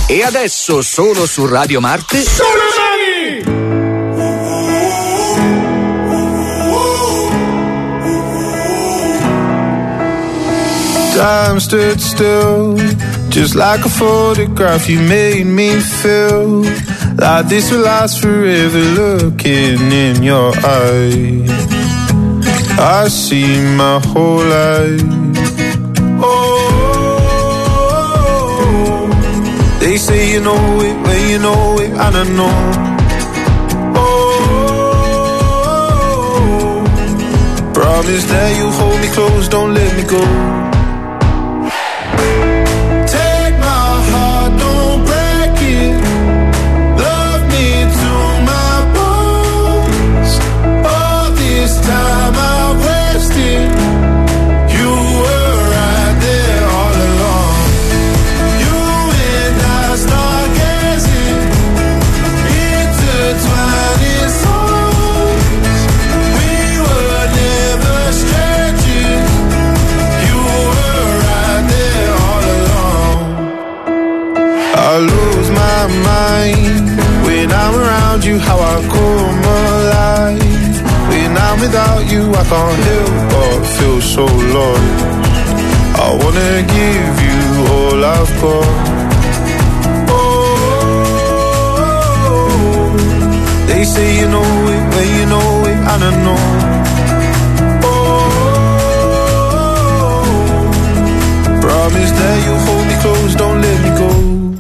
E adesso solo su Radio Marte. Sulle mani! Time stood still, just like a photograph. You made me feel like this will last forever. Looking in your eyes, I see my whole life. Oh, they say you know it when you know it, and I know. Oh, promise that you'll hold me close, don't let me go. I lose my mind when I'm around you, how I come alive. When I'm without you, I can't help but feel so lost. I wanna give you all I've got. Oh, they say you know it when you know it, and I know. Oh, promise that you'll hold me close, don't let me go.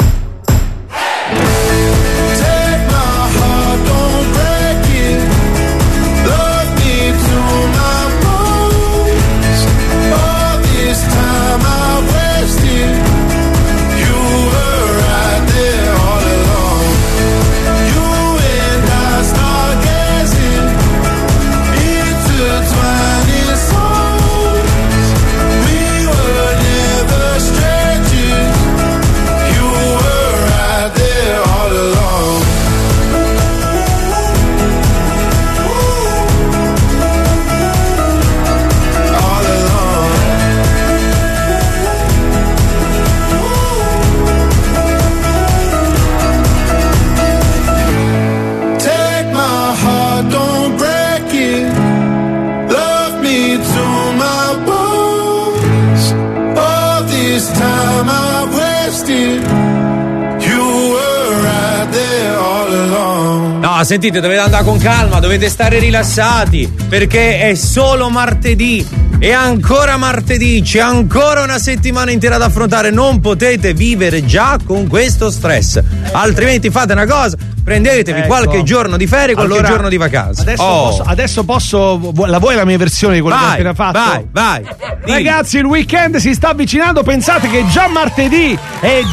Sentite, dovete andare con calma, dovete stare rilassati, perché è solo martedì e ancora martedì, c'è ancora una settimana intera da affrontare, non potete vivere già con questo stress, altrimenti fate una cosa, prendetevi qualche giorno di ferie, qualche giorno di vacanza. Adesso posso la vuoi la mia versione di quello che ho appena fatto? Vai. Ragazzi, il weekend si sta avvicinando, pensate che è già martedì e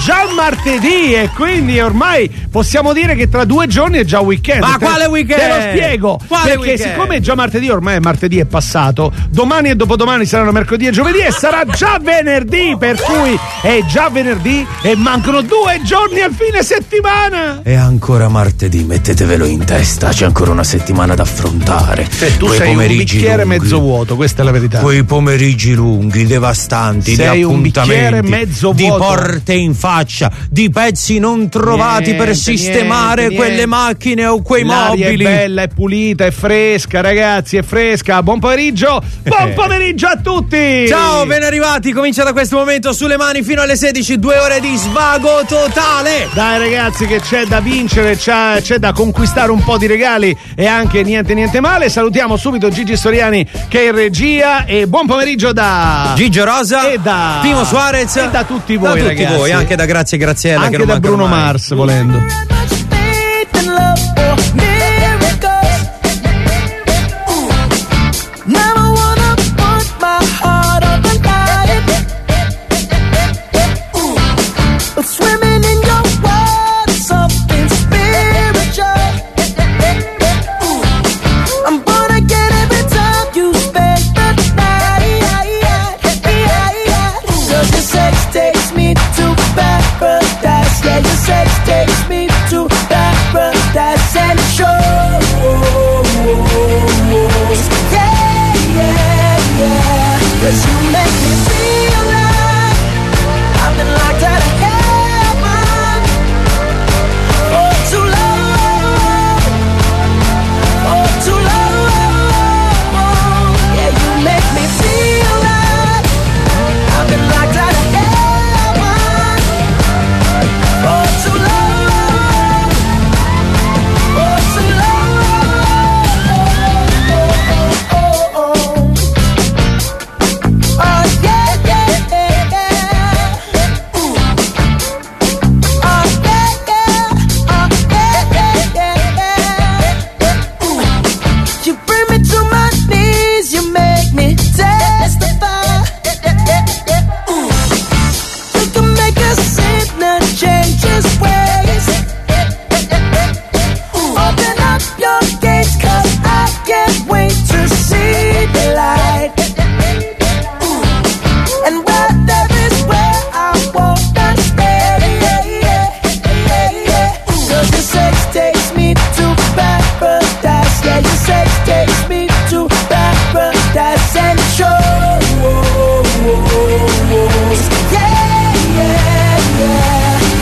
quindi ormai possiamo dire che tra 2 giorni è già weekend. Ma quale weekend? Te lo spiego. Perché siccome è già martedì, ormai martedì è passato, domani e dopodomani saranno mercoledì e giovedì e sarà già venerdì, per cui è già venerdì e mancano 2 giorni al fine settimana. E ancora martedì, mettetevelo in testa, c'è ancora una settimana da affrontare. Tu sei un bicchiere lunghi, mezzo vuoto, questa è la verità. Quei pomeriggi lunghi, devastanti, sei di un bicchiere mezzo vuoto, di porte in faccia, di pezzi non trovati per sistemare quelle macchine o quei l'aria mobili. È bella, è pulita, è fresca, ragazzi, è fresca. Buon pomeriggio a tutti. Ciao, ben arrivati, comincia da questo momento Sulle Mani fino alle 16, 2 ore di svago totale. Dai ragazzi, che c'è da vincere, c'è da conquistare un po' di regali e anche niente male. Salutiamo subito Gigi Storiani che è in regia e buon pomeriggio da Gigio Rosa e da Pimo Suarez e da tutti voi, da ragazzi. Tutti voi, anche da Grazia e Graziella, anche che non da Bruno mai. Mars volendo. Takes me to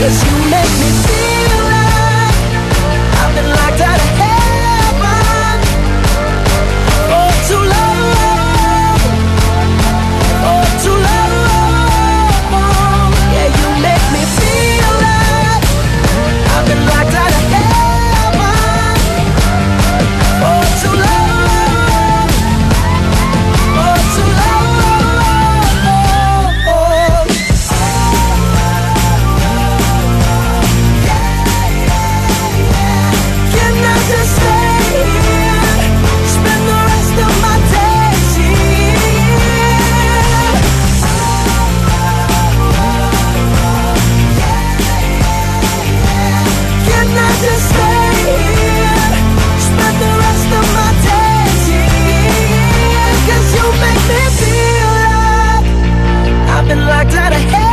'cause you make me feel like I've been locked out of heaven for too long, for too long. Yeah, you make me feel like I've been locked out of heaven for too long, for too long. Can I just stay here, spend the rest of my days here? Can I just stay here, spend the rest of my days here? 'Cause you make me feel like I've been locked out of heaven.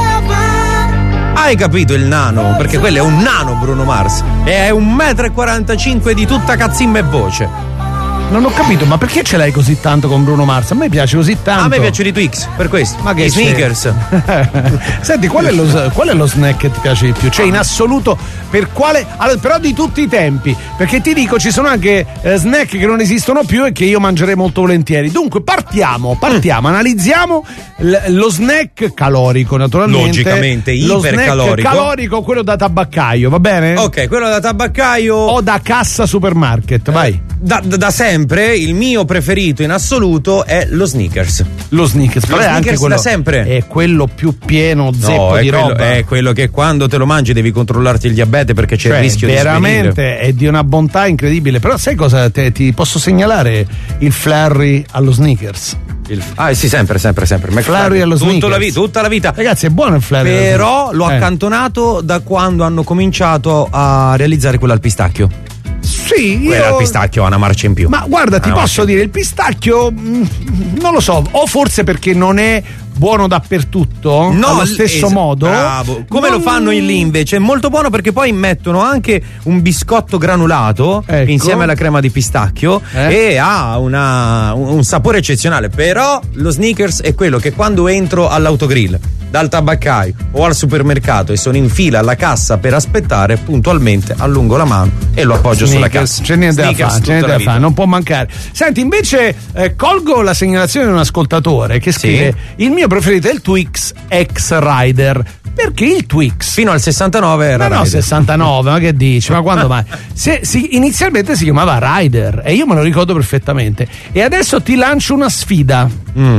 Hai capito il nano? Perché quello è un nano Bruno Mars e è 1,45 m di tutta cazzimma e voce. Non ho capito, ma perché ce l'hai così tanto con Bruno Mars? A me piace così tanto. A me piacciono i Twix, per questo. Ma che i sneakers. Senti, qual è lo snack che ti piace di più? Cioè, in assoluto, per quale. Allora, però di tutti i tempi. Perché ti dico, ci sono anche snack che non esistono più e che io mangerei molto volentieri. Dunque, partiamo, analizziamo lo snack calorico, naturalmente. Logicamente, ipercalorico. Lo snack calorico, quello da tabaccaio, va bene? Ok, quello da tabaccaio. O da cassa supermarket, vai. Da sempre il mio preferito in assoluto è lo Snickers. Lo Snickers, però è anche quello, da sempre. È quello più pieno zeppo di quello, roba. è quello che quando te lo mangi devi controllarti il diabete perché c'è il rischio veramente di svenire. è di una bontà incredibile. Però sai cosa ti posso segnalare? Il flurry allo Snickers. Sì, sempre McFlurry allo Snickers. Tutta la vita. Ragazzi, è buono il flurry. Però l'ho accantonato da quando hanno cominciato a realizzare quello al pistacchio. Sì, quella al pistacchio ha una marcia in più. Ma guarda, ti posso dire, il pistacchio non lo so, o forse perché non è buono dappertutto, allo stesso modo. Bravo. Come lo fanno lì invece? È molto buono perché poi mettono anche un biscotto granulato insieme alla crema di pistacchio e ha un sapore eccezionale. Però lo Snickers è quello che quando entro all'autogrill, dal tabaccaio o al supermercato e sono in fila alla cassa per aspettare, puntualmente allungo la mano e lo appoggio sulla cassa. C'è niente da fare, non può mancare. Senti, invece colgo la segnalazione di un ascoltatore che scrive: il mio preferito è il Twix X Rider. Perché il Twix fino al 69 era no, 69, ma che dici? Ma quando mai? Inizialmente si chiamava Rider e io me lo ricordo perfettamente. E adesso ti lancio una sfida.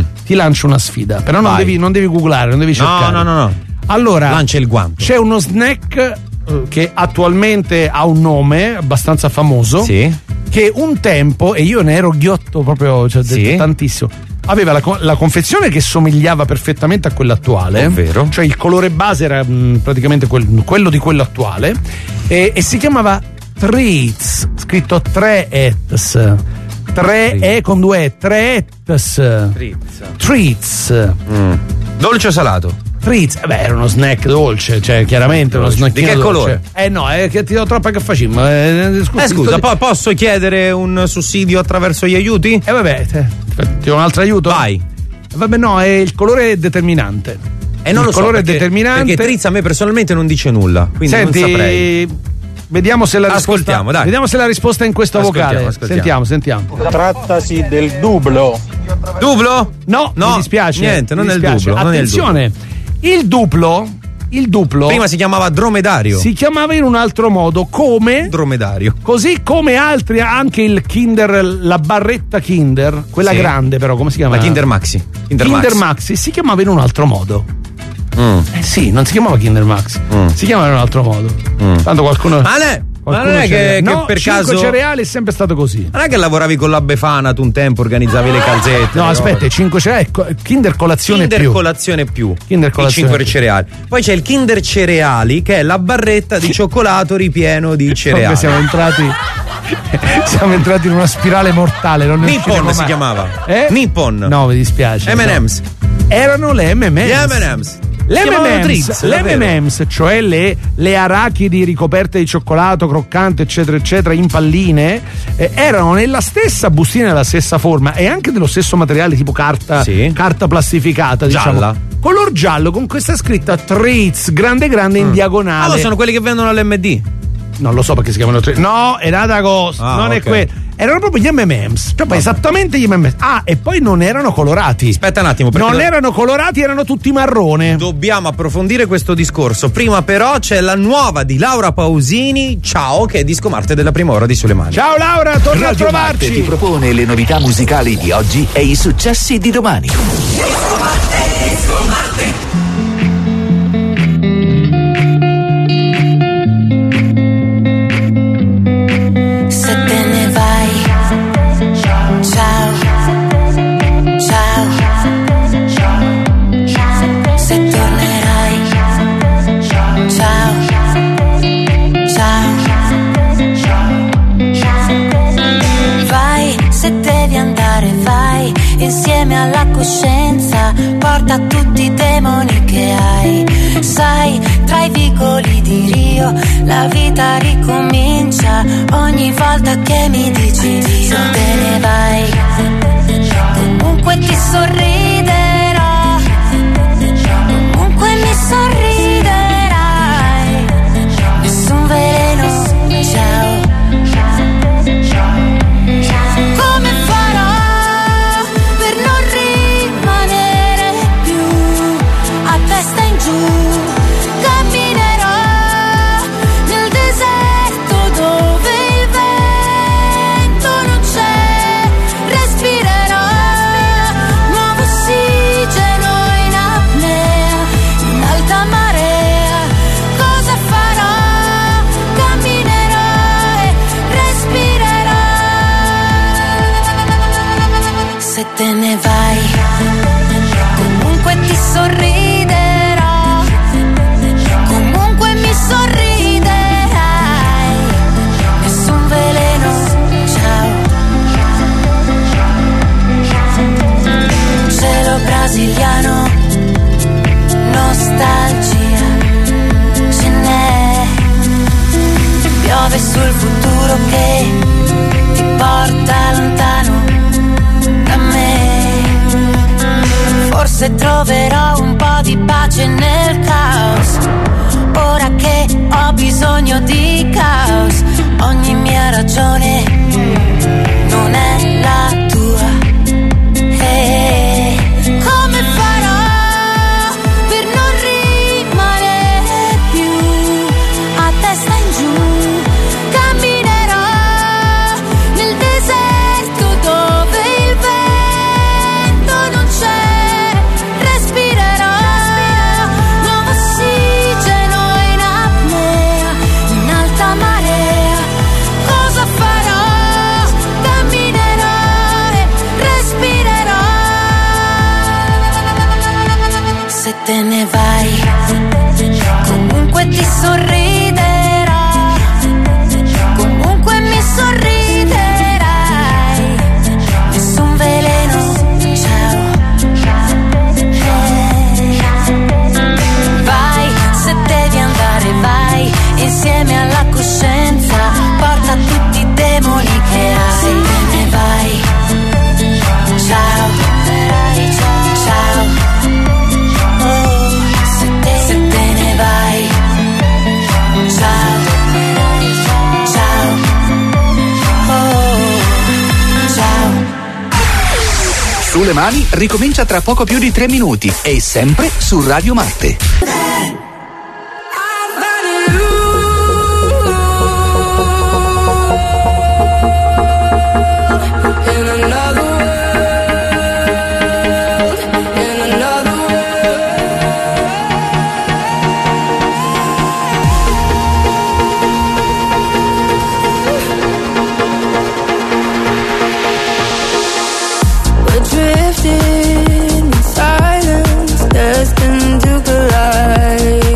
Però non devi googlare, non devi cercare. No. Allora, lancia il guanto. C'è uno snack che attualmente ha un nome abbastanza famoso, che un tempo, e io ne ero ghiotto proprio, tantissimo, aveva la confezione che somigliava perfettamente a quella attuale, ovvero? Cioè il colore base era praticamente quello di quello attuale, e si chiamava Treats, scritto 3-ets, 3 con 2 3-ets, Treats. Dolce o salato? Treats, era uno snack dolce, cioè chiaramente uno snack. Di che colore? No, è che ti do troppa che facciamo. Scusa, posso chiedere un sussidio attraverso gli aiuti? Vabbè, ti do un altro aiuto? Vai. Vabbè, no, è il colore determinante. Non lo so, colore determinante. Perché Treats a me personalmente non dice nulla, quindi senti, non saprei. Vediamo se la risposta è in questo vocale. Sentiamo. Trattasi del duplo. Duplo? No, mi dispiace. Niente, non è il duplo. Attenzione, il duplo. Prima si chiamava dromedario. Si chiamava in un altro modo, come dromedario. Così come altri, anche il Kinder, la barretta Kinder, quella grande però, come si chiama? La Kinder Maxi. Kinder Maxi si chiamava in un altro modo. Sì, non si chiamava Kinder Maxi, si chiamava in un altro modo. Tanto qualcuno. Ma non è che per caso cereali è sempre stato così. Non è che lavoravi con la Befana tu un tempo, organizzavi le calzette? No, aspetta, 5 cereali, Kinder colazione più. Kinder colazione 5 cereali. Poi c'è il Kinder cereali, che è la barretta di cioccolato ripieno di cereali. Siamo entrati in una spirale mortale. Nippon si chiamava. Nippon. No, mi dispiace. M&M's. Erano le M&M's. Gli M&M's. L'M&M's, cioè le arachidi ricoperte di cioccolato croccante eccetera eccetera in palline, erano nella stessa bustina, nella stessa forma e anche dello stesso materiale tipo carta plastificata, diciamo, gialla, color giallo, con questa scritta Treats grande in diagonale. Allora sono quelli che vendono all'MD. Non lo so perché si chiamano Treats. No, è nata cosa, non è quello. Erano proprio gli M&M's, cioè esattamente gli M&M's. Ah, e poi non erano colorati. Aspetta un attimo, non erano colorati, erano tutti marrone. Dobbiamo approfondire questo discorso. Prima però c'è la nuova di Laura Pausini, Ciao, che è Disco Marte della prima ora di Sulle Mani. Ciao Laura, torna Radio a trovarci. Marte ti propone le novità musicali di oggi e i successi di domani. Disco Marte. Insieme alla coscienza porta tutti i demoni che hai. Sai, tra i vicoli di Rio la vita ricomincia ogni volta che mi dici se te ne vai. Comunque ti sorriderò, comunque mi sorriderai. Nessun veleno, ciao. Come farò per non rimanere più a testa in giù? Camminerò nel deserto dove il vento non c'è. Respirerò nuovo ossigeno in apnea, in alta marea. Cosa farò? Camminerò e respirerò. Se te ne vai, comunque ti sorriderò, comunque mi sorriderai. Nessun veleno, ciao. Cielo brasiliano, nostalgia, ce n'è. Piove sul futuro che ti porta lontano da me. Forse troverò un po' di pace nel caos, ora che ho bisogno di caos. Ogni mia ragione non è la tua. Come farò per non rimanere più a testa in giù? Camminerò nel deserto dove il vento non c'è. Respirerò nuovo ossigeno in apnea, in alta marea. Cosa farò? Camminerò e respirerò. Se te ne vai, comunque ti sorriderò, comunque mi sorriderai. Nessun veleno, ciao. Vai, se devi andare vai, insieme alla coscienza porta tutti i demoni che hai. Se te ne vai, ciao, ciao. Oh, se te ne vai, ciao, ciao. Oh, ciao. Sulle Mani ricomincia tra poco più di 3 minuti e sempre su Radio Marte. We're drifting in silence, destined to collide.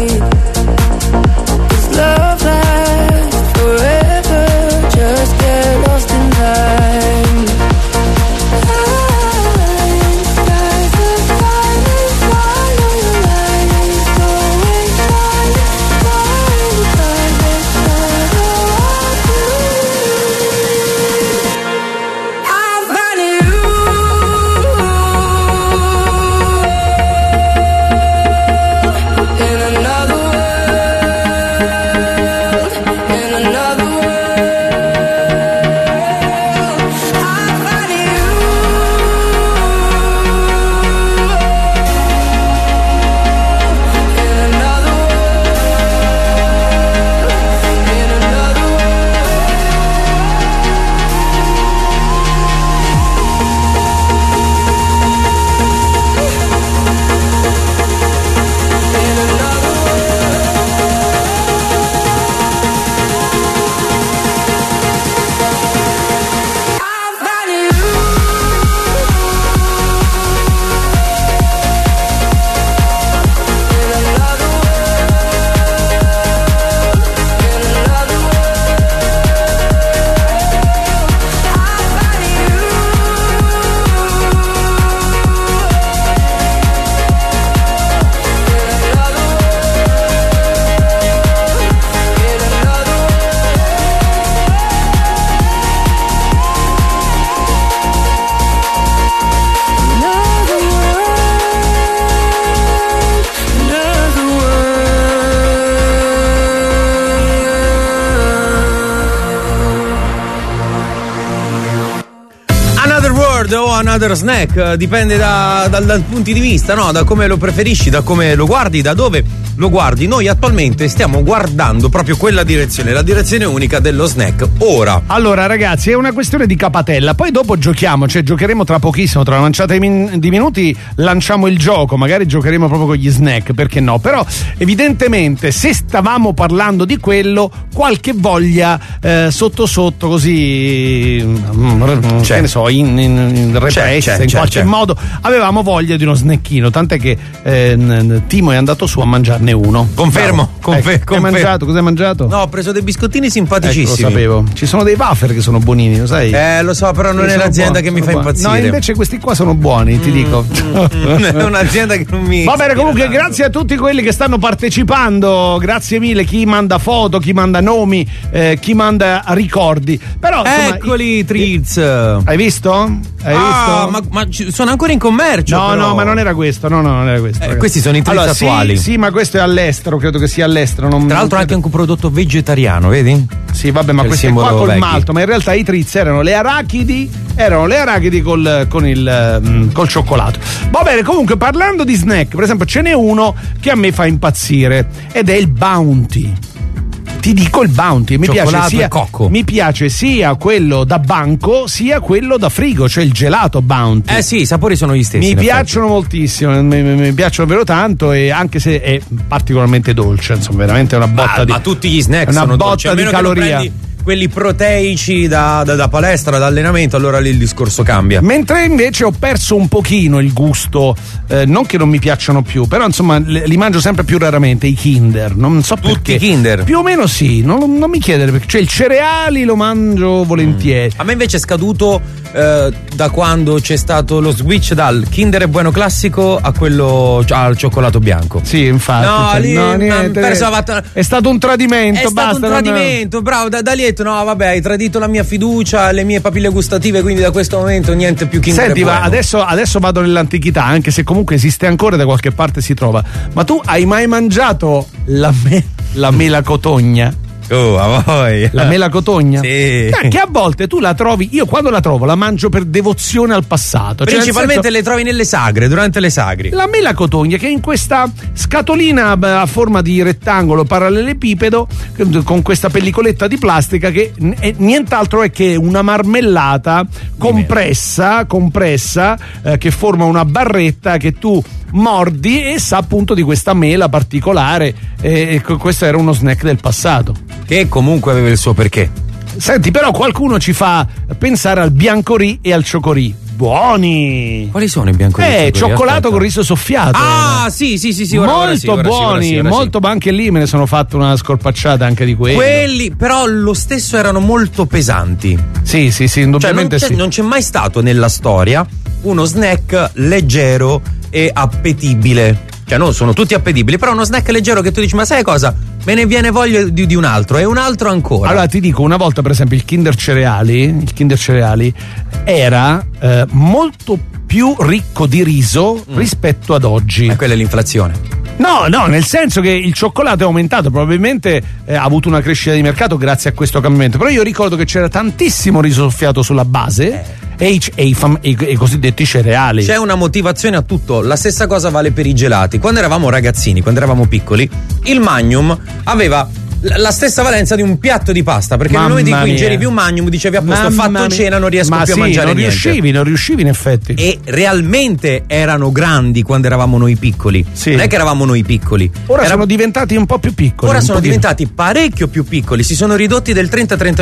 Bird o Another Snack, dipende dal punto di vista, no? Da come lo preferisci, da come lo guardi, da dove lo guardi. Noi attualmente stiamo guardando proprio quella direzione, la direzione unica dello snack. Ora. Allora ragazzi, è una questione di capatella, poi dopo giocheremo tra pochissimo, tra una manciata di minuti lanciamo il gioco, magari giocheremo proprio con gli snack, perché no? Però evidentemente se stavamo parlando di quello, qualche voglia sotto sotto così che ne so, in repressa, in qualche modo avevamo voglia di uno snackino, tant'è che Timo è andato su a mangiarne uno. Confermo. Cos'hai mangiato? No, ho preso dei biscottini simpaticissimi. Lo sapevo. Ci sono dei wafer che sono buonini, lo sai? Lo so, però non è l'azienda che mi fa impazzire. No, invece questi qua sono buoni, ti dico. È un'azienda che non mi. Va bene, comunque grazie a tutti quelli che stanno partecipando, grazie mille, chi manda foto, chi manda nomi, chi manda ricordi. Però insomma, eccoli Triz. Hai visto? Ma sono ancora in commercio. No, ma non era questo. No, non era questo. Questi sono i Triz attuali. Sì, ma questo è all'estero, credo che sia all'estero. Tra l'altro anche un prodotto vegetariano, vedi? Sì, vabbè, ma questo è qua col malto, ma in realtà i Triz erano le arachidi col cioccolato. Va bene, comunque parlando di snack, per esempio ce n'è uno che a me fa impazzire ed è il Bounty. Ti dico il Bounty, mi piace sia quello da banco sia quello da frigo, cioè il gelato Bounty. Sì, i sapori sono gli stessi. Mi piacciono moltissimo, mi piacciono davvero tanto, e anche se è particolarmente dolce, insomma, veramente è una botta ma tutti gli snack sono dolci, botta di caloria. Quelli proteici da palestra, da allenamento, allora lì il discorso cambia. Mentre invece ho perso un pochino il gusto, non che non mi piacciono più, però insomma li mangio sempre più raramente, i Kinder, non so perché. Tutti i Kinder? Più o meno sì, non mi chiedere perché, cioè il cereali lo mangio volentieri. A me invece è scaduto da quando c'è stato lo switch dal Kinder Bueno classico a quello al cioccolato bianco. Sì, infatti. Niente. È stato un tradimento, basta. È stato un tradimento, bravo, da lì no, vabbè, hai tradito la mia fiducia, le mie papille gustative, quindi da questo momento niente più Kinder. Senti, ma adesso vado nell'antichità, anche se comunque esiste ancora, da qualche parte si trova. Ma tu hai mai mangiato la mela cotogna? A voi. La mela cotogna? Sì. Che a volte tu la trovi, io quando la trovo la mangio per devozione al passato. Principalmente le trovi nelle sagre, durante le sagri. La mela cotogna, che è in questa scatolina a forma di rettangolo parallelepipedo, con questa pellicoletta di plastica, che è nient'altro è che una marmellata compressa, che forma una barretta che tu mordi e sa appunto di questa mela particolare, e questo era uno snack del passato che comunque aveva il suo perché. Senti, però qualcuno ci fa pensare al biancorì e al ciocorì. Buoni! Quali sono i biancorì? Cioccolato con riso soffiato. Sì. Molto buoni, molto, ma anche lì me ne sono fatto una scorpacciata anche di quelli. Quelli, però lo stesso erano molto pesanti. Sì, indubbiamente cioè, non c'è mai stato nella storia uno snack leggero e appetibile. Cioè, no, sono tutti appetibili, però uno snack leggero che tu dici, ma sai cosa? Me ne viene voglia di un altro, e un altro ancora. Allora ti dico, una volta per esempio il Kinder Cereali era molto più ricco di riso rispetto ad oggi. Ma quella è l'inflazione. No, nel senso che il cioccolato è aumentato, probabilmente ha avuto una crescita di mercato grazie a questo cambiamento, però io ricordo che c'era tantissimo riso soffiato sulla base e i cosiddetti cereali. C'è una motivazione a tutto, la stessa cosa vale per i gelati. Quando eravamo ragazzini, quando eravamo piccoli, il Magnum aveva la stessa valenza di un piatto di pasta, perché nel momento in cui ingerivi un Magnum dicevi a posto, fatto cena, non riesco più a mangiare niente. Non riuscivi in effetti. E realmente erano grandi quando eravamo noi piccoli. Sì. Non è che eravamo noi piccoli. Ora sono diventati un po' più piccoli. Ora sono diventati parecchio più piccoli, si sono ridotti del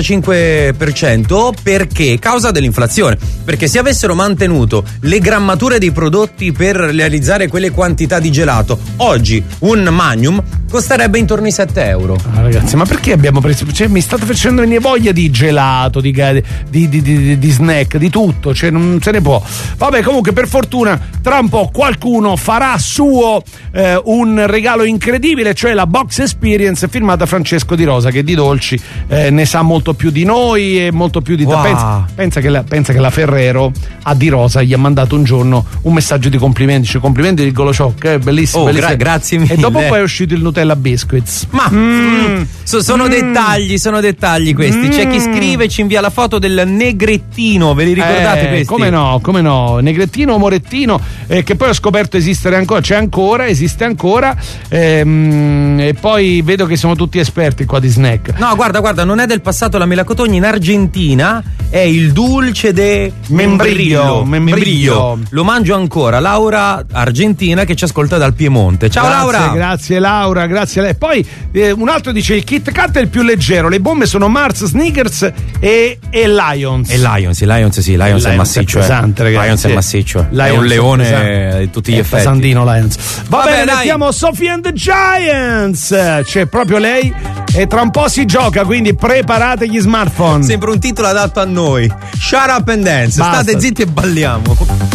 30-35% perché? Causa dell'inflazione. Perché se avessero mantenuto le grammature dei prodotti per realizzare quelle quantità di gelato, oggi un Magnum costerebbe intorno ai 7 euro. Ragazzi, ma perché abbiamo preso? Cioè, mi state facendo venire voglia di gelato, di snack, di tutto, cioè non se ne può. Vabbè, comunque per fortuna tra un po' qualcuno farà suo un regalo incredibile, cioè la Box Experience firmata Francesco Di Rosa, che di dolci ne sa molto più di noi e molto più di pensa che la Ferrero a Di Rosa gli ha mandato un giorno un messaggio di complimenti, cioè complimenti di Goloshock, bellissimo, bellissimo. Grazie mille. E dopo poi è uscito il Nutella Biscuits. Sono dettagli questi. C'è chi scrive e ci invia la foto del negrettino, ve li ricordate questi? Come no, negrettino, morettino, che poi ho scoperto esistere ancora, esiste ancora, e poi vedo che siamo tutti esperti qua di snack. No, guarda, non è del passato la melacotogna, in Argentina è il dulce de membrillo. Lo mangio ancora, Laura Argentina che ci ascolta dal Piemonte. Ciao Laura. Grazie Laura, grazie a lei. Poi un altro dice il Kit Kat è il più leggero, le bombe sono Mars, Snickers e Lions. Lions è massiccio, pesante, ragazzi. Lions è massiccio, è un leone di tutti gli effetti. Sandino Lions. Va bene, mettiamo Sophie and the Giants. C'è proprio lei e tra un po' si gioca, quindi preparate gli smartphone. Sembra un titolo adatto a noi. Shut up and dance. Basta. State zitti e balliamo.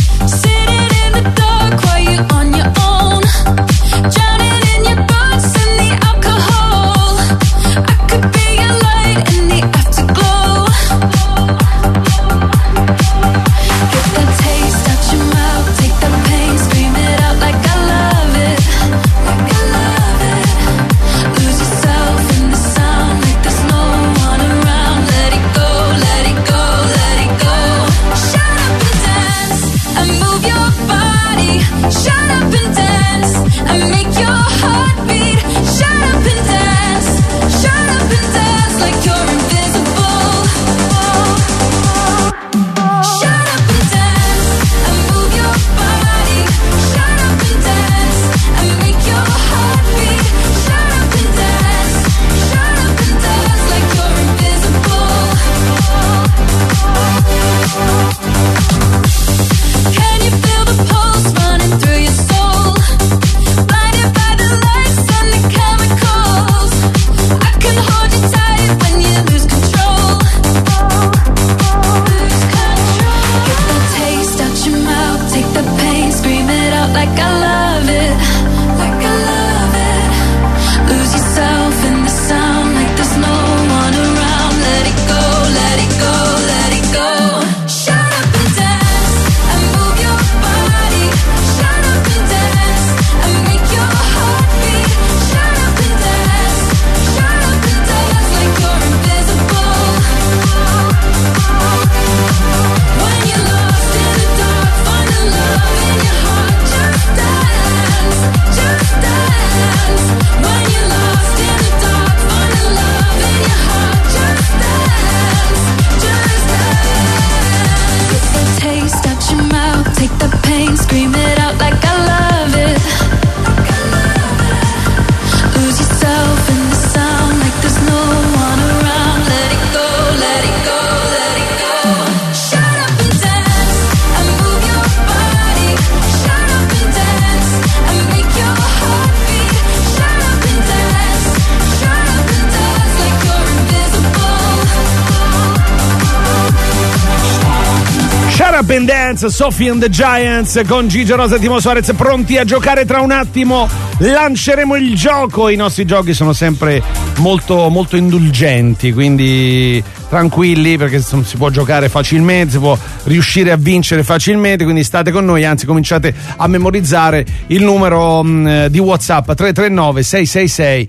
And Dance, Sophie and the Giants con Gigio Rosa e Timo Suarez, pronti a giocare. Tra un attimo lanceremo il gioco. I nostri giochi sono sempre molto molto indulgenti, quindi tranquilli, perché si può giocare facilmente, si può riuscire a vincere facilmente, quindi state con noi, anzi cominciate a memorizzare il numero di WhatsApp 339 666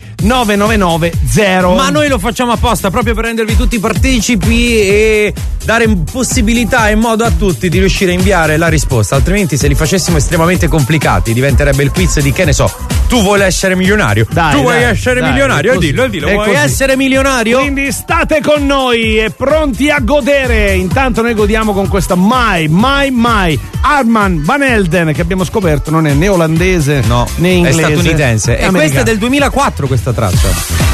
9990. Ma noi lo facciamo apposta proprio per rendervi tutti partecipi e dare possibilità in modo a tutti di riuscire a inviare la risposta, altrimenti se li facessimo estremamente complicati diventerebbe il quiz di, che ne so, tu vuoi essere milionario? Tu vuoi essere milionario? Dillo, vuoi essere milionario? Quindi state con noi e pronti a godere. Intanto noi godiamo con questa My Armand Van Helden, che abbiamo scoperto non è né olandese né inglese, è statunitense. E questa è del 2004 questa traccia.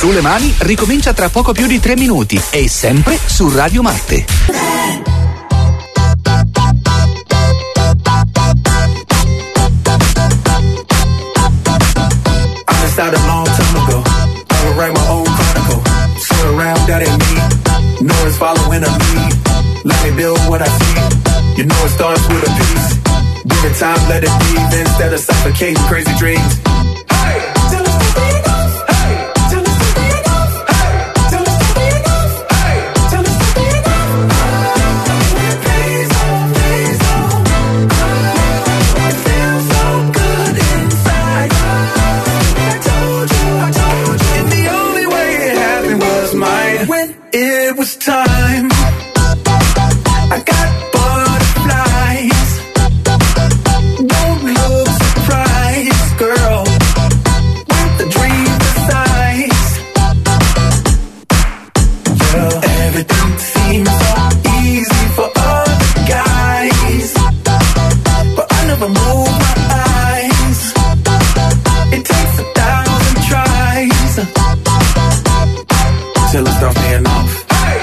Sulle mani ricomincia tra poco più di 3 minuti e sempre su Radio Marte. I started a long time ago. I would write my own chronicle. Sit around, that ain't me. No one's following a lead. Let me build what I see. You know it starts with a piece. Give it time, let it breathe instead of suffocating crazy dreams. Hey, tell us to be enough. Hey, tell us to be enough. Hey, tell us to be enough. Hey, tell us to be enough. Please, oh, please, oh. It feels so good inside. I told you. And the only way it happened was mine. When it was time, I got butterflies. Don't look surprised, girl, with the dream size. Yeah, everything seems so easy for other guys, but I never move my eyes. It takes 1,000 tries till it starts paying off.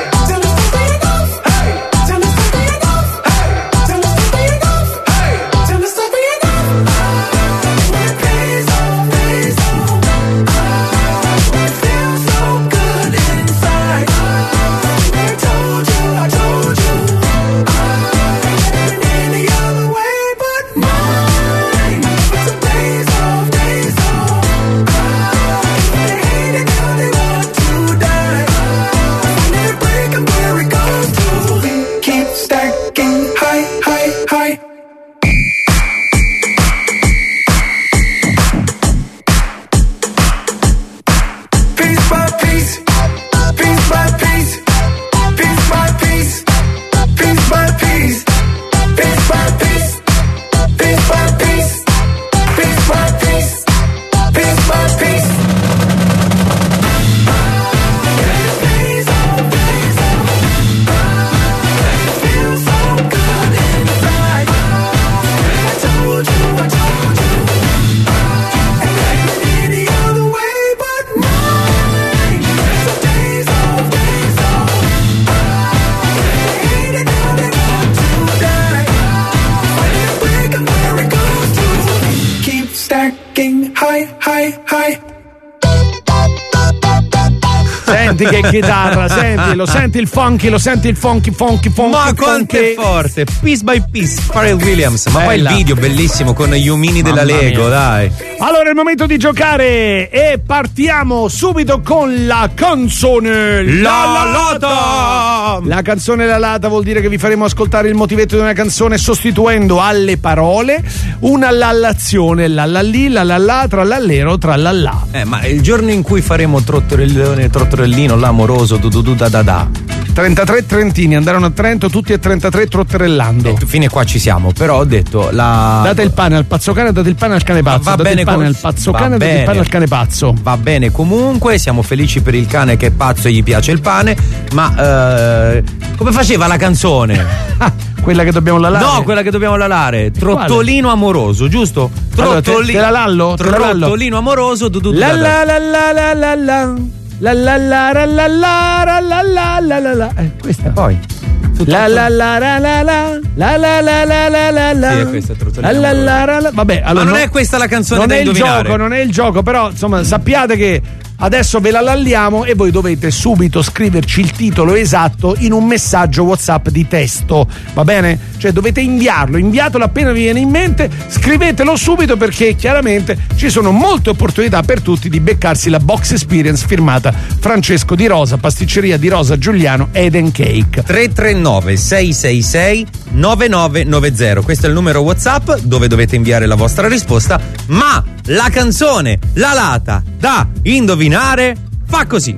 Senti che chitarra, senti il funky, ma quanto è forte, piece by piece, Pharrell Williams. Ma poi il video bellissimo con gli omini della Lego, dai. Allora è il momento di giocare e partiamo subito con la canzone La Lata. La canzone La Lata vuol dire che vi faremo ascoltare il motivetto di una canzone sostituendo alle parole una lallazione, lallallì, lallallà, trallallero, trallallà. Ma il giorno in cui faremo trottorellino, l'amoroso, da. 33 trentini andarono a Trento, tutti e 33 trotterellando. Fine qua ci siamo, però ho detto date il pane al pazzo cane, date il pane al cane pazzo. Va date bene il pane al pazzo cane, date il pane al cane pazzo. Va bene comunque, siamo felici per il cane che è pazzo e gli piace il pane, ma come faceva la canzone? Quella che dobbiamo lalare? No, quella che dobbiamo lalare. Trottolino amoroso, giusto? Te la lallo? Trottolino amoroso, la la la la la la la. La la la la la la la la la la la. Questa poi. La la la la la la la la la la la la la. Sì, è questa Vabbè, allora ma non è questa la canzone da indovinare. Non è il gioco, però insomma sappiate che adesso ve la lalliamo e voi dovete subito scriverci il titolo esatto in un messaggio WhatsApp di testo, va bene? Cioè dovete inviatelo appena vi viene in mente, scrivetelo subito perché chiaramente ci sono molte opportunità per tutti di beccarsi la box experience firmata Francesco Di Rosa, pasticceria Di Rosa Giuliano Eden Cake. 339 666 9990, questo è il numero WhatsApp dove dovete inviare la vostra risposta, ma la canzone La Lata da indovinare fa così.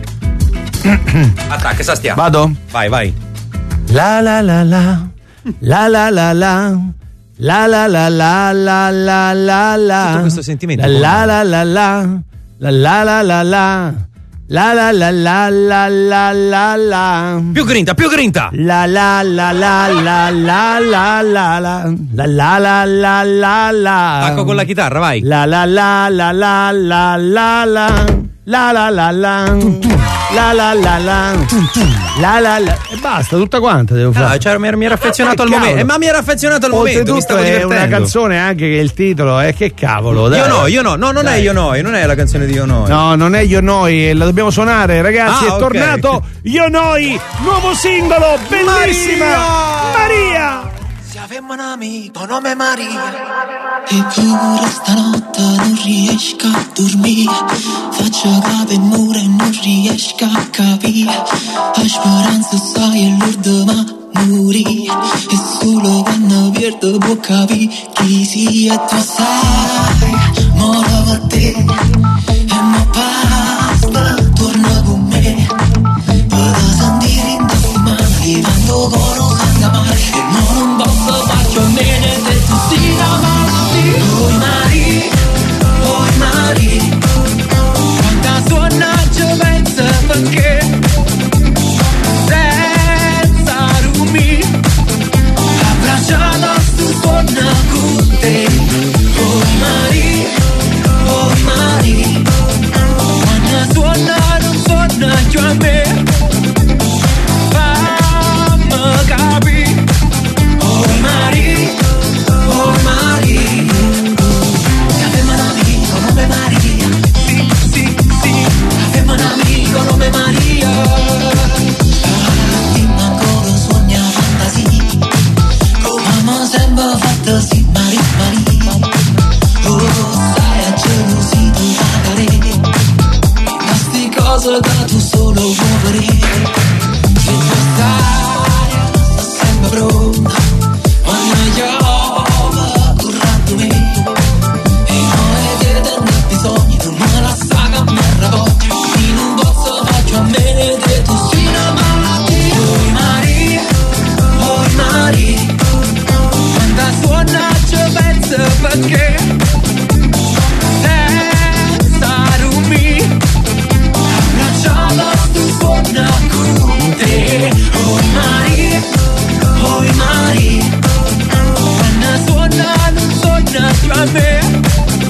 Attacca, sa stia. Vado? Vai. La la la la la la la la la la la la la la la la. Tutto questo sentimento. La la la la la la la la la la la la la la la la la. Più grinta. La la la la la la la la la la la la la la. Attacco con la chitarra, vai. La la la la la la la la. La la la la. La la la la. La la la. E basta, tutta quanta devo fare. No, mi ero affezionato al momento. Ma mi ero affezionato al momento. Mi stavo divertendo. È una canzone anche che il titolo è che cavolo. Dai. Io no. No, non dai. è Io Noi, non è la canzone di Io Noi. No, non è Io Noi, la dobbiamo suonare, ragazzi. È ok. tornato Io Noi, nuovo singolo, bellissima. Maria. Se avemmo un amico nome Maria. Eppure stanotte non riesco a dormire. Faccio capo e muro e non riesco a capire. La speranza sai è l'ultima morire. E solo quando perdo può capire chi sia e tu sai. Moro per te e non basta. Torna con me. Vado a sentire in tua mano. Divento coro senza mare. E non posso faccio bene se tu sei la masti. Oi Mari, quanta suonaggio pensa perché senza rumi abbracciata sto suona con te. Oi Mari, quando suona non suona più a me. Fammi capire. Oi Mari, avevamo un amico nome Maria. Sì, avevamo un amico nome Maria. Dimmi ancora sogna fantasia, come abbiamo sempre fatto sì, Maria. Oh, sai a gelosia tu pagare, queste cose che tu solo vuoi vedere. Se tu stai sempre pronta, quando io curando me. E noi che tenne bisogno, tu me la sa che mi rapporti. In un pozzo faccio a me che tu sei una malattia. Oi Mari, quando suona ci penso perché senza rumi abbracciata sto suona con te. Oi Mari, quando suona non suona più a me.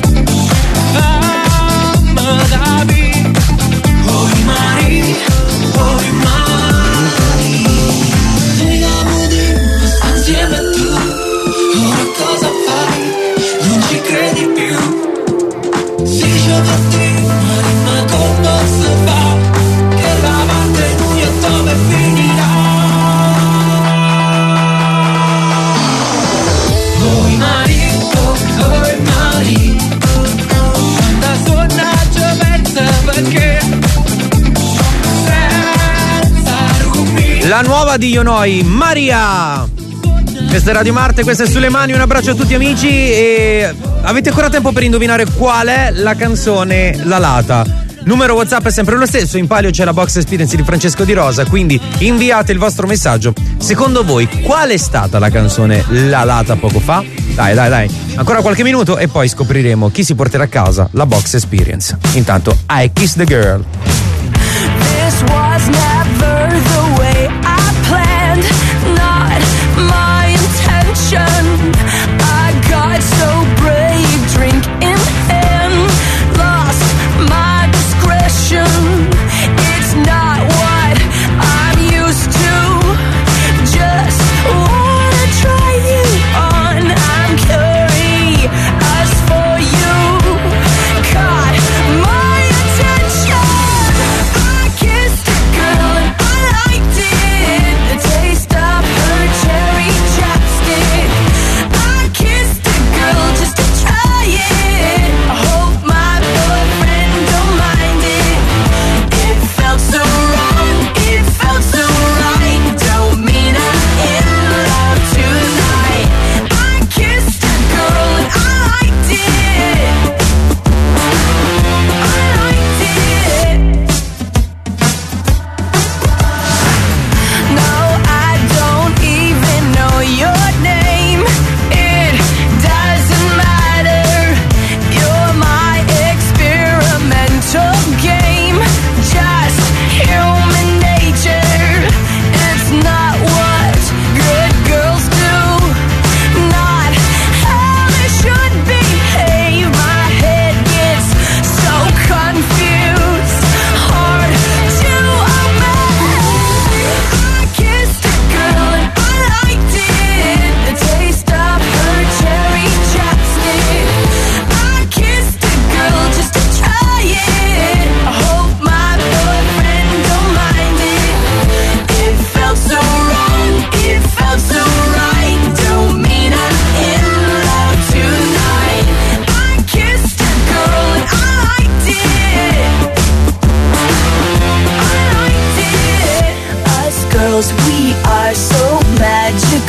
Fammi capire. Oi Mari, legamo di sta insieme a tu. Ora cosa fai? Non ci credi più. Si dice per te, ma come si fa? Che la parte noi e dove finirà? Oi Mari, quando suona ci pensa perché senza rumi. La nuova di Io Noi, Maria. Questa è Radio Marte, questa è Sulle Mani. Un abbraccio a tutti amici. E avete ancora tempo per indovinare qual è la canzone La Lata. Numero WhatsApp è sempre lo stesso. In palio c'è la box experience di Francesco Di Rosa, quindi inviate il vostro messaggio. Secondo voi qual è stata la canzone La Lata poco fa? Dai, ancora qualche minuto e poi scopriremo chi si porterà a casa la box experience. Intanto I Kiss the Girl. This was never the way I planned, not my intention. I got so brave, drink in hand, lost my discretion. It's not what I'm used to, just wanna try you on. I'm curious for you, caught my attention. I kissed a girl and I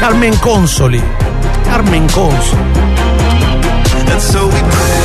Carmen Consoli. Carmen Consoli. And so we pray.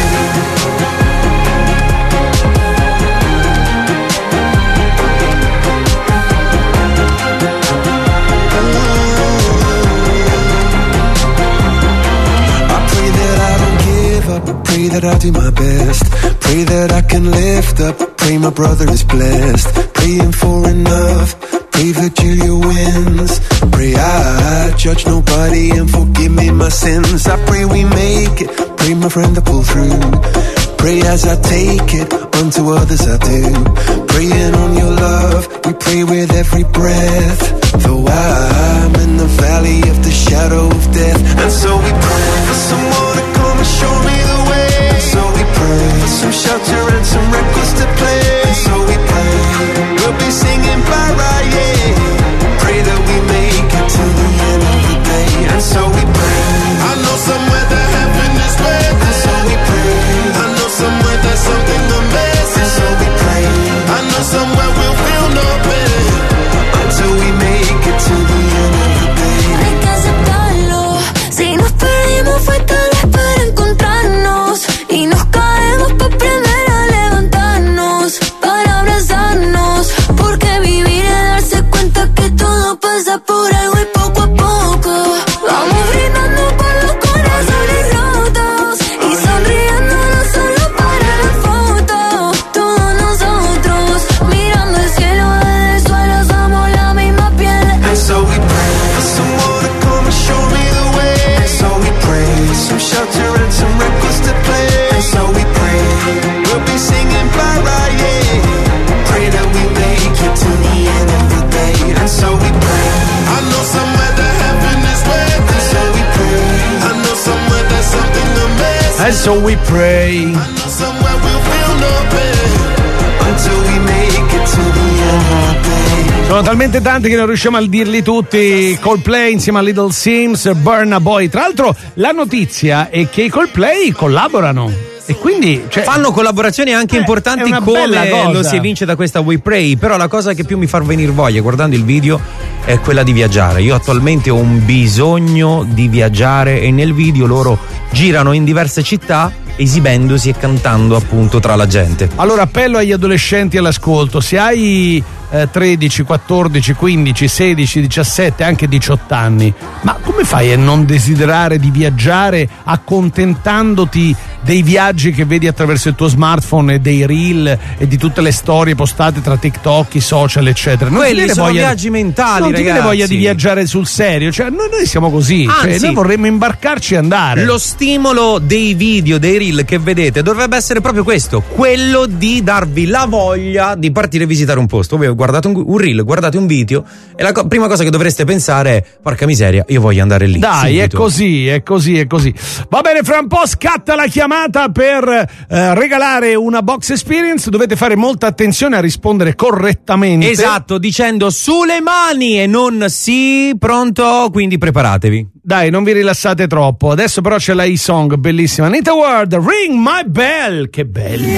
Pray that I do my best. Pray that I can lift up. Pray my brother is blessed. Praying for enough. Pray that Julia wins. Pray I judge nobody and forgive me my sins. I pray we make it. Pray my friend to pull through. Pray as I take it. Unto others I do. Praying on your love. We pray with every breath. Though I'm in the valley of the shadow of death. And so we pray for someone to come and show me the way. And so we pray for some shelter and some records to play. And so we pray we'll be singing bye-bye, yeah. Pray that we make it to the end of the day. And so we pray. I know somewhere that heaven is waiting. And so we pray. I know somewhere there's something amazing. And so we pray. I know somewhere we'll feel no pain until we make it to the end of the day. Hay que aceptarlo. Si nos perdimos fue tal vez para encontrarnos. Y nos caemos para aprender a levantarnos, para abrazarnos. Porque vivir es darse cuenta que todo pasa por algo y poco a poco vamos brindando por los corazones rotos y sonriendo no solo para la foto. Todos nosotros mirando el cielo desde el suelo somos la misma piel. And so we pray for someone to come and show me the way. And so we pray for some shelter and some records to play. And so we pray we'll be singing bye-bye, yeah. Pray that we make it to the end of the day. And so we pray. I know somewhere that heaven is waiting. And so we pray. I know somewhere there's something amazing. And so we pray. I know somewhere we'll feel no pain until we make it to the end of the day. Sono talmente tanti che non riusciamo a dirli tutti. Coldplay insieme a Little Sims, Burna Boy. Tra l'altro la notizia è che i Coldplay collaborano. E quindi fanno collaborazioni anche importanti come lo si evince da questa We Pray. Però la cosa che più mi fa venire voglia guardando il video è quella di viaggiare. Io attualmente ho un bisogno di viaggiare e nel video loro girano in diverse città esibendosi e cantando appunto tra la gente. Allora appello agli adolescenti all'ascolto: se hai 13, 14, 15, 16, 17, anche 18 anni, ma come fai a non desiderare di viaggiare accontentandoti dei viaggi che vedi attraverso il tuo smartphone e dei reel e di tutte le storie postate tra TikTok, i social eccetera? Non quelli sono viaggi mentali, non ragazzi. ti viene voglia di viaggiare sul serio? Cioè noi siamo così. Anzi, noi vorremmo imbarcarci e andare. Lo stimolo dei video, dei reel che vedete dovrebbe essere proprio questo, quello di darvi la voglia di partire a visitare un posto. Voi guardate un reel, guardate un video e la prima cosa che dovreste pensare è: porca miseria, io voglio andare lì. Dai, subito. è così. Va bene, fra un po' scatta la chiamata per regalare una box experience. Dovete fare molta attenzione a rispondere correttamente. Esatto, dicendo sulle mani e non sì, pronto, quindi preparatevi. Dai, non vi rilassate troppo. Adesso però c'è la E-Song bellissima. Anita Ward, Ring My Bell. Che bello.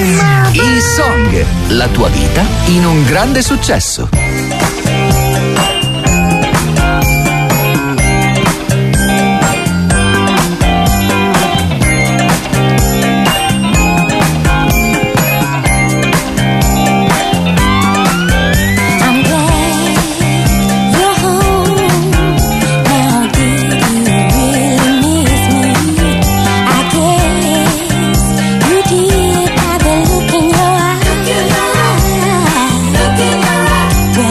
E-Song, la tua vita in un grande successo. Look in your eyes.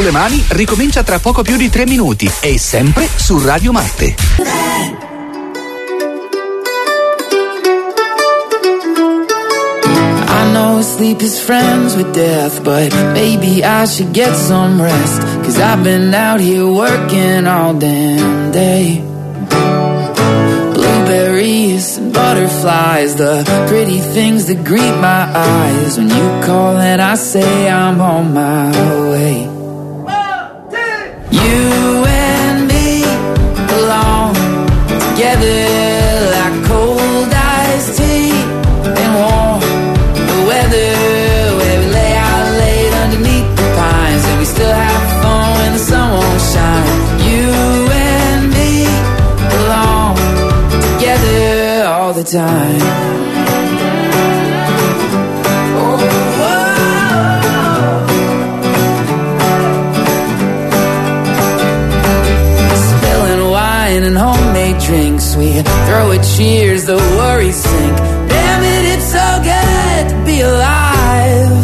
Sulle mani ricomincia tra poco più di 3 minuti e sempre su Radio Marte. I know sleep is friends with death, but maybe I should get some rest, 'cause I've been out here working all damn day. Blueberries and butterflies, the pretty things that greet my eyes when you call and I say I'm on my way. You and me belong together like cold iced tea and warm weather, where we lay out late underneath the pines and we still have fun when the sun won't shine. You and me belong together all the time. Spilling wine and homemade drinks, we throw a cheers, the worries sink. Damn it, it's so good to be alive.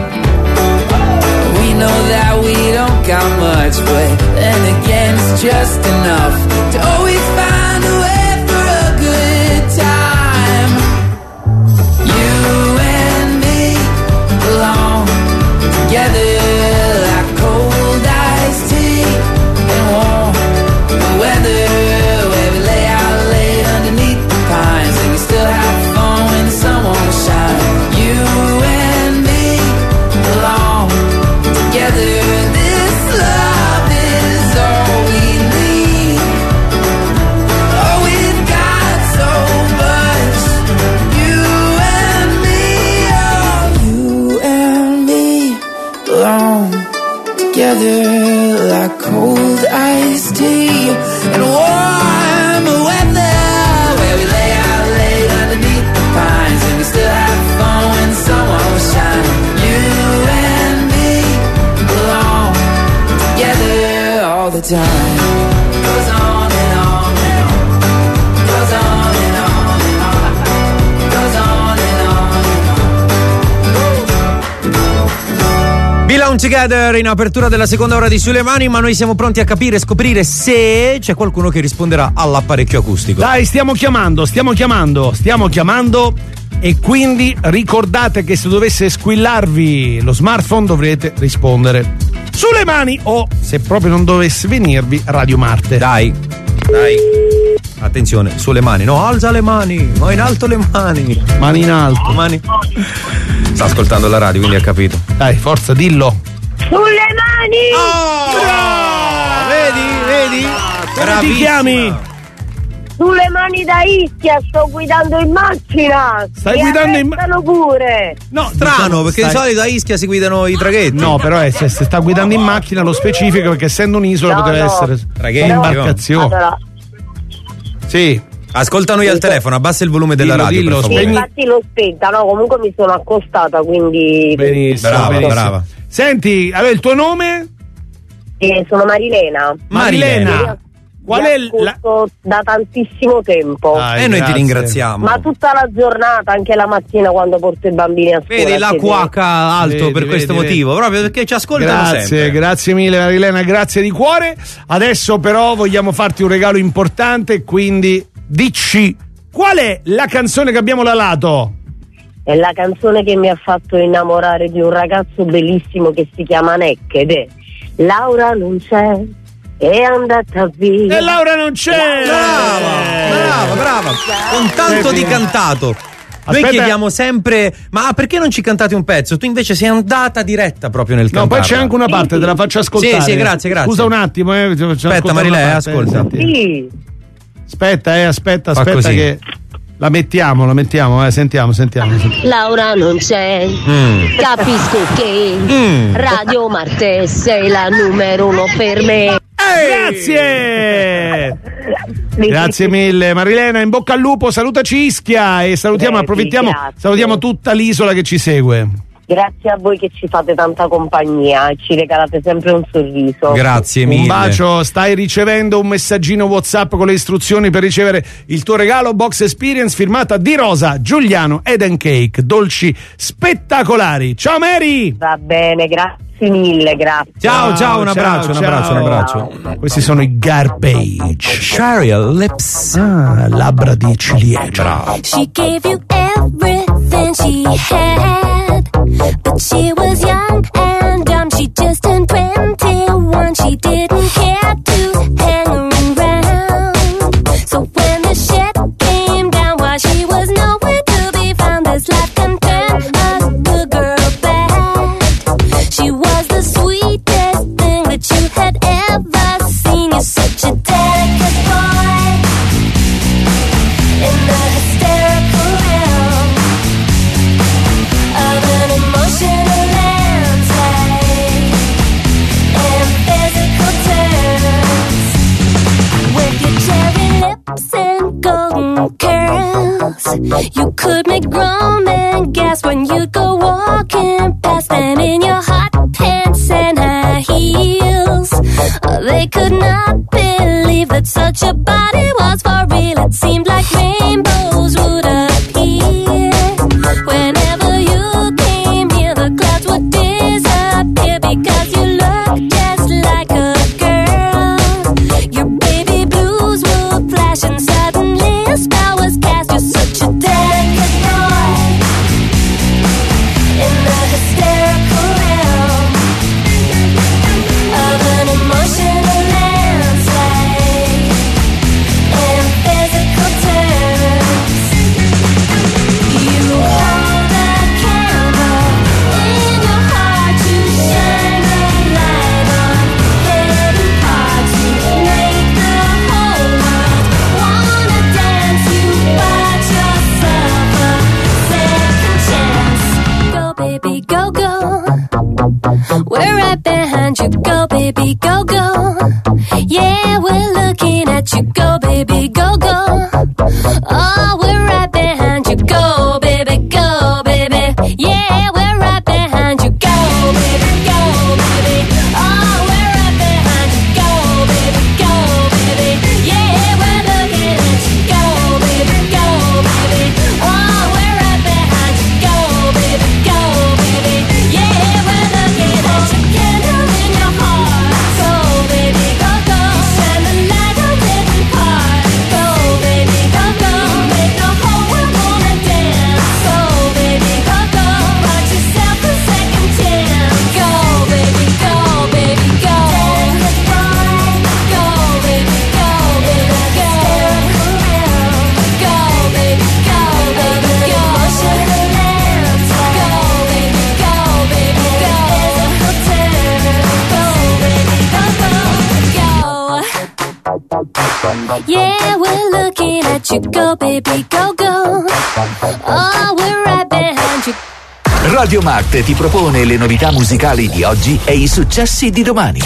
We know that we don't got much, but then again it's just enough to always find a way for a good time. You and me belong together like cold iced tea and warm weather, where we lay out late underneath the pines and we still have fun when the sun won't shine. You and me belong together. This love is all we need. Oh, we've got so much. You and me, oh, you and me belong together like cold iced tea and warm weather, where we lay out late underneath the pines and we still have fun when the sun won't shine. You and me belong together all the time. Goes on and on and on. Goes on and on and on. Goes on and on and on. Belong Together in apertura della seconda ora di Sulle Mani, ma noi siamo pronti a capire e scoprire se c'è qualcuno che risponderà all'apparecchio acustico. Dai, stiamo chiamando e quindi ricordate che se dovesse squillarvi lo smartphone dovrete rispondere Sulle Mani o, se proprio non dovesse venirvi, Radio Marte. Dai. Attenzione, sulle mani. No, alza le mani. No, in alto le mani. Mani in alto. Mani. Sta ascoltando la radio, quindi ha capito. Dai, forza, dillo. Sulle mani! Vedi? Come ti chiami? Sulle mani da Ischia, sto guidando in macchina. Stai guidando in macchina? Pure. No, strano, perché di solito a Ischia si guidano i traghetti. No, però se sta guidando in macchina lo specifico, perché essendo un'isola poteva essere traghetti, un'imbarcazione. Allora. Sì. Ascolta noi al telefono, abbassa il volume della radio, per favore. Sì, infatti l'ho spenta, no? Comunque mi sono accostata, quindi. Benissimo. Brava. Senti, il tuo nome? Sono Marilena. Qual è da tantissimo tempo. E noi ti ringraziamo. Ma tutta la giornata, anche la mattina quando porto i bambini a scuola. Vedi la cuaca alto per questo motivo, proprio perché ci ascoltano sempre. Grazie mille Marilena, grazie di cuore. Adesso però vogliamo farti un regalo importante, quindi dici qual è la canzone che abbiamo lalato? È la canzone che mi ha fatto innamorare di un ragazzo bellissimo che si chiama Neck ed è Laura non c'è, è andata via. E Laura non c'è! Brava! Con tanto di cantato. Noi chiediamo sempre, ma perché non ci cantate un pezzo? Tu invece sei andata diretta proprio nel cantare. No, poi c'è anche una parte, te la faccio ascoltare. Sì, grazie. Scusa un attimo, Aspetta, Marilena, ascolta. Sì. Aspetta che la mettiamo, sentiamo. Laura non c'è, capisco che Radio Marte sei la numero 1 per me. Grazie mille Marilena, in bocca al lupo, salutaci Ischia e salutiamo tutta l'isola che ci segue. Grazie a voi che ci fate tanta compagnia e ci regalate sempre un sorriso. Grazie mille. Un bacio, stai ricevendo un messaggino WhatsApp con le istruzioni per ricevere il tuo regalo Box Experience firmata di Rosa, Giuliano, Eden Cake, dolci spettacolari. Ciao Mary! Va bene, grazie Grazie mille, grazie. Ciao, un abbraccio, un abbraccio. Questi sono i Garbage. Cheryl Lips. Labbra di ciliegia. She gave you everything she had, but she was young and dumb. She just turned 21. She didn't care to hang around. So when the shit came down while she was nowhere to be found, this life can turn a good girl bad. She was the sweetest thing that you had ever seen. You're such a delicate boy in the hysterical realm of an emotional landscape and physical terms. With your cherry lips and golden curls, you could make grown men gasp when you go walking past them in your hot pants and high heels. They could not believe that such a body was for real. It seemed like rainbows would appear whenever you came near. The clouds would disappear because you look just like a girl. Your baby blues would flash and suddenly a spell was cast. You're such a delicate boy in the hysterical realm of an emotional landscape and physical terms. You hold a candle in your heart to shine a light on hidden parts. You make the whole world wanna dance. You bought yourself a second chance. Go baby, go, go. We're right behind you. Go baby, go, go. Yeah, we're looking at you. Go baby, go, go. Oh, we're right behind you. Go baby, go baby. Yeah, we're right behind you. Go baby, go baby. Oh, we're right behind you. Go baby, go baby. Yeah, we're looking at you. Go baby, go baby. Oh, we're right behind you. Go baby, go baby. Yeah, we're looking at you. Candle in your heart. Go baby, go, go. Shine the light on different parts. Go baby, go, go. Make the whole world wanna dance. Go baby, go, go. Bought yourself a second chance. Go baby, go baby, go. Go baby, go baby, go. Go baby, go baby, go. Emotional landscape. Go baby, go baby, go. Go baby, go, go, go. Yeah, we're looking at you. Go baby, go, go. Oh, we're right behind you. Radio Marte ti propone le novità musicali di oggi e i successi di domani.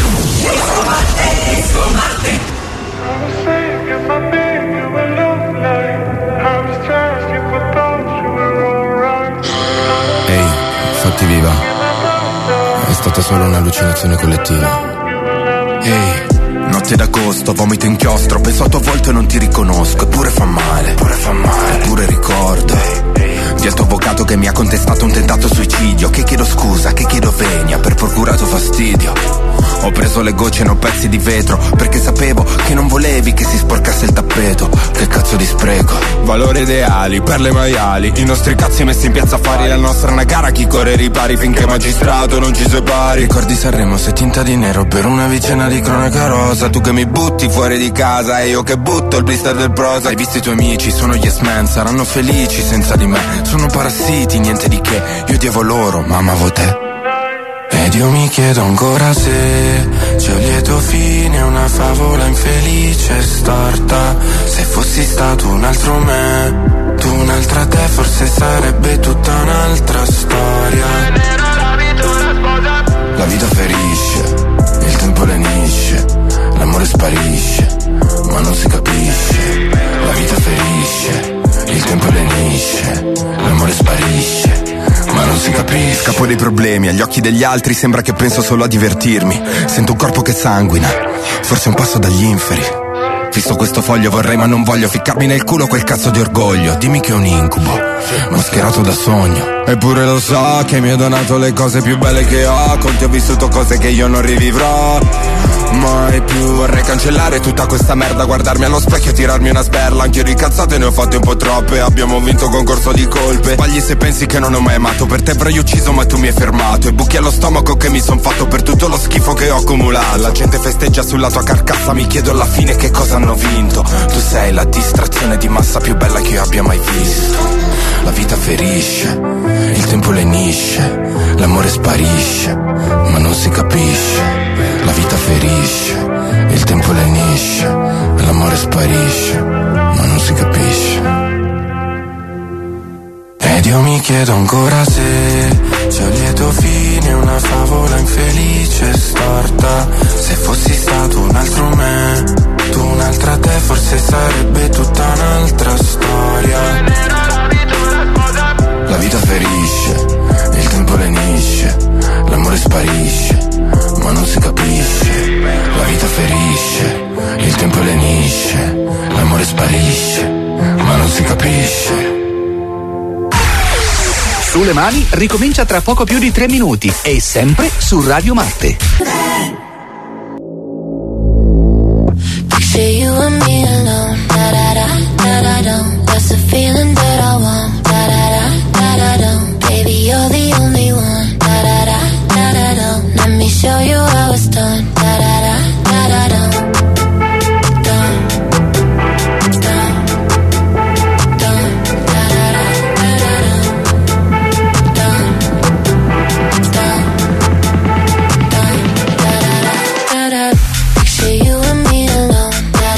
Ehi, fatti viva. È stata solo un'allucinazione collettiva. Ehi, notte d'agosto, vomito inchiostro, penso a tua volta e non ti riconosco, eppure fa male, eppure ricordo di al tuo avvocato che mi ha contestato un tentato suicidio, che chiedo scusa, che chiedo venia per procurato fastidio. Ho preso le gocce e ho pezzi di vetro, perché sapevo che non volevi che si sporcasse il tappeto. Che cazzo di spreco. Valori ideali, perle maiali, i nostri cazzi messi in piazza a fare la nostra una gara, chi corre ripari finché magistrato non ci separi. Ricordi Sanremo, sei tinta di nero per una vicenda di cronaca rosa. Tu che mi butti fuori di casa e io che butto il blister del prosa. Hai visto i tuoi amici, sono yes man, saranno felici senza di me. Sono parassiti, niente di che, io odiavo loro, ma amavo te. Ed io mi chiedo ancora se c'è un lieto fine, una favola infelice e storta. Se fossi stato un altro me, tu un'altra te, forse sarebbe tutta un'altra storia. La vita ferisce, il tempo lenisce, l'amore sparisce, ma non si capisce. La vita ferisce, il tempo lenisce, l'amore sparisce, ma non si capisce. Scappo dei problemi, agli occhi degli altri sembra che penso solo a divertirmi. Sento un corpo che sanguina, forse un passo dagli inferi. fisso questo foglio, vorrei ma non voglio ficcarmi nel culo quel cazzo di orgoglio. Dimmi che è un incubo, mascherato da sogno. Eppure lo so che mi hai donato le cose più belle che ho. Con te ho vissuto cose che io non rivivrò mai più. Vorrei cancellare tutta questa merda, guardarmi allo specchio e tirarmi una sberla. Anche ricazzate ne ho fatte un po' troppe, abbiamo vinto concorso di colpe. Sbagli se pensi che non ho mai amato, per te avrei ucciso ma tu mi hai fermato. E buchi allo stomaco che mi son fatto per tutto lo schifo che ho accumulato. La gente festeggia sulla tua carcassa, mi chiedo alla fine che cosa hanno vinto. Tu sei la distrazione di massa più bella che io abbia mai visto. La vita ferisce, il tempo lenisce, l'amore sparisce, ma non si capisce. La vita ferisce, il tempo lenisce, l'amore sparisce, ma non si capisce. Ed io mi chiedo ancora se c'è un lieto fine, una favola infelice storta. Se fossi stato un altro me, tu un'altra te, forse sarebbe tutta un'altra storia. La vita ferisce, il tempo lenisce, l'amore sparisce, ma non si capisce. La vita ferisce, il tempo lenisce, l'amore sparisce, ma non si capisce. Sulle mani ricomincia tra poco più di 3 minuti e sempre su Radio Marte. Picture you and me alone, da da da da da da. That's the feeling that I want, da da da da da da. Baby, you're the only one, da da da da da da. Let me show you how it's done, da da da da da da. Done, done, done, da da da da da da. Done, done, done, da da da da da. Picture you and me alone.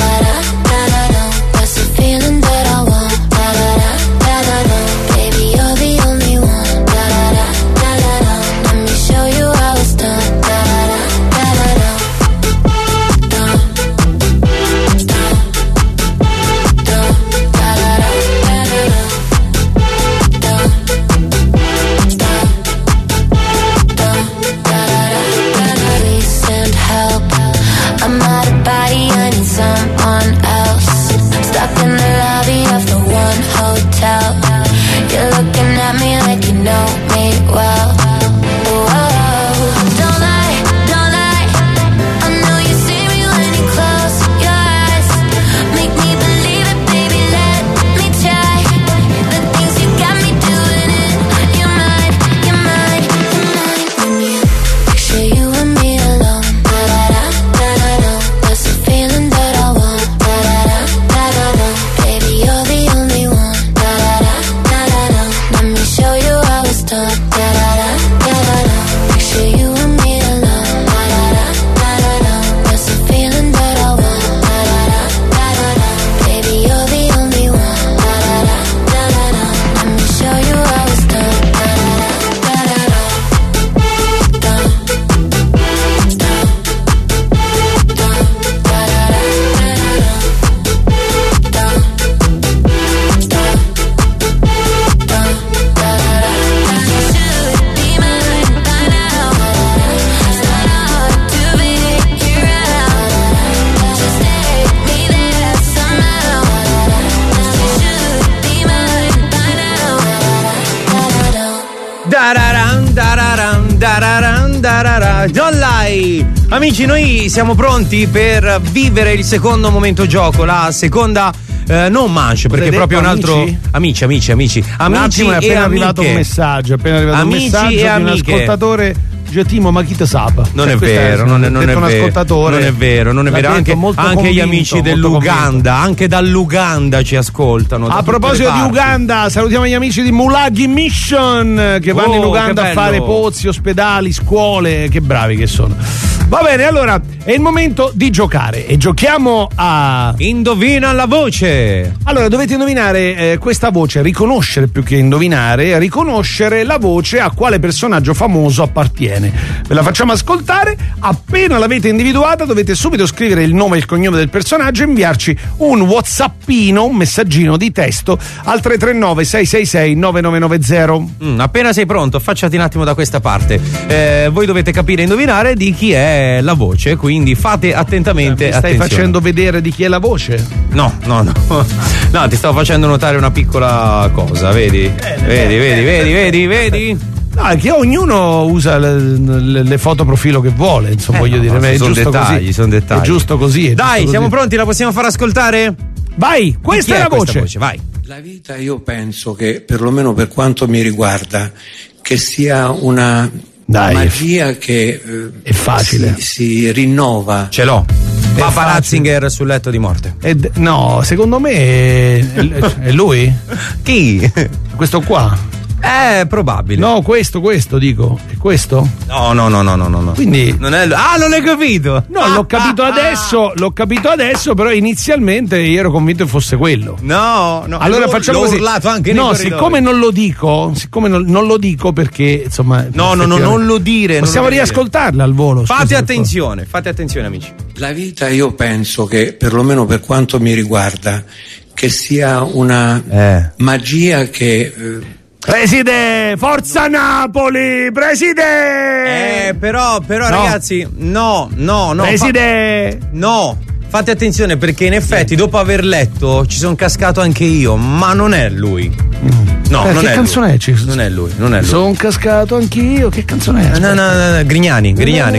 Don't lie. Amici, noi siamo pronti per vivere il secondo momento gioco, la seconda non manche, perché è proprio un altro amici. Un attimo, è appena arrivato un messaggio, di un ascoltatore. Timo, ma chi te sapa? Non è vero, non è vero. Anche gli amici dell'Uganda, anche dall'Uganda ci ascoltano. A proposito di Uganda, salutiamo gli amici di Mulagi Mission che vanno in Uganda a fare pozzi, ospedali, scuole, che bravi che sono. Va bene, allora è il momento di giocare e giochiamo a Indovina la voce. Allora dovete indovinare questa voce, riconoscere più che indovinare, riconoscere la voce a quale personaggio famoso appartiene. Ve la facciamo ascoltare, appena l'avete individuata dovete subito scrivere il nome e il cognome del personaggio e inviarci un whatsappino, un messaggino di testo al 339 666 9990. Appena sei pronto, affacciati un attimo da questa parte. Voi dovete capire e indovinare di chi è è la voce, quindi fate attentamente Mi stai attenzione. facendo vedere di chi è la voce? No, ti stavo facendo notare una piccola cosa, vedi? Vedi? No, è che ognuno usa le foto profilo che vuole, insomma, voglio dire, è sono giusto dettagli, così. sono dettagli. È giusto così. Dai, siamo pronti, la possiamo far ascoltare? Vai, questa è la voce. Vai. La vita, io penso che, perlomeno per quanto mi riguarda, che sia una magia che è facile. Si rinnova. Ce l'ho. Papa Ratzinger sul letto di morte. No, secondo me è lui? Chi? Questo qua. Probabile. No, questo dico. È questo? No. Quindi. Non è non l'hai capito? No, l'ho capito adesso, però inizialmente io ero convinto che fosse quello. No. Allora facciamo così. Urlato anche nei corridoi. Siccome non lo dico perché, insomma. No, non lo dire. Possiamo riascoltarla al volo. Fate attenzione, amici. La vita, io penso che, perlomeno per quanto mi riguarda, che sia una magia che. Preside, Forza Napoli, preside! Però ragazzi, no. Preside! No, fate attenzione perché in effetti dopo aver letto ci sono cascato anche io, ma non è lui. No, non che è canzone lui. è? Non è lui. Sono cascato anch'io, che canzone è? No, Grignani,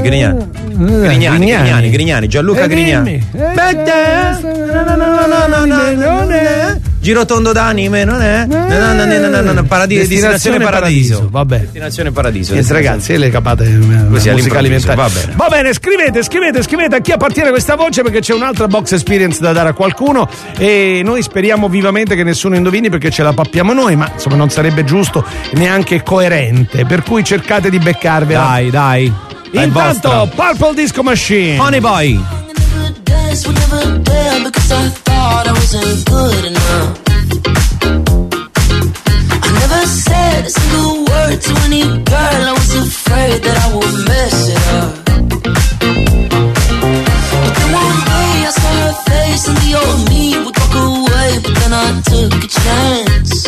Gianluca Grignani. Girotondo d'anime, non è? Destinazione Paradiso. Vabbè. Destinazione Paradiso. Ragazzi, le capate musica alimentari. Va bene, scrivete a chi appartiene questa voce, perché c'è un'altra box experience da dare a qualcuno e noi speriamo vivamente che nessuno indovini, perché ce la pappiamo noi, ma insomma non sarebbe giusto neanche coerente, per cui cercate di beccarvela. Dai. Intanto Purple Disco Machine, Honey Boy. Days were never there because I thought I wasn't good enough. I never said a single word to any girl. I was afraid that I would mess it up. But then one day I saw her face and the old me would walk away. But then I took a chance.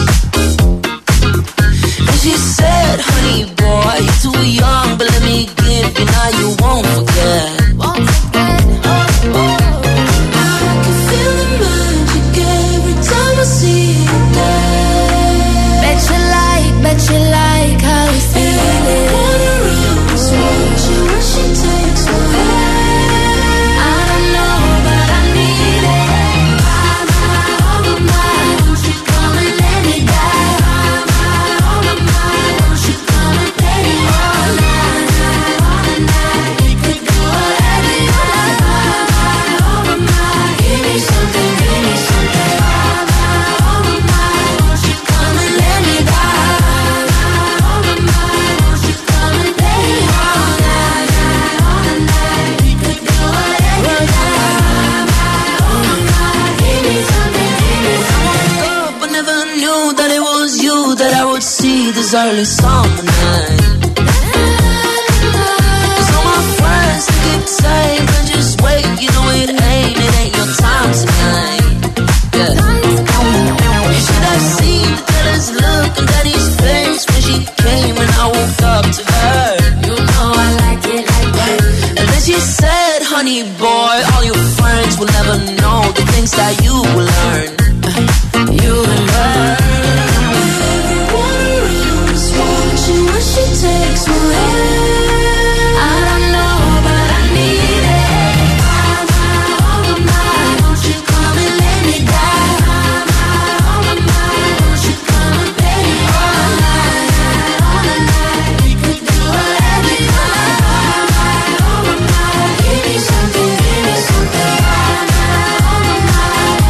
And she said, honey boy, you're too young, but let me give you, now you won't forget. Bet you like how we feel it. She takes me. I don't know, but I need it. My, won't you come and let me die? My, won't you come and play me all night? We could go whatever you like. My, give me something, give me something. My, won't you come and let me die? That I would see this early summer night. 'Cause all my friends keep saying, "But just wait, you know it ain't your time tonight." Yeah. You should have seen the teller's look on Daddy's face when she came and I woke up to her. You know I like it like that. And then she said, honey boy, all your friends will never know the things that you will learn. You will learn. She takes me. I don't know, but I need it. My, won't you come and let me die? My, won't you come and play me all night? We could do whatever you like. Give me something, give me something.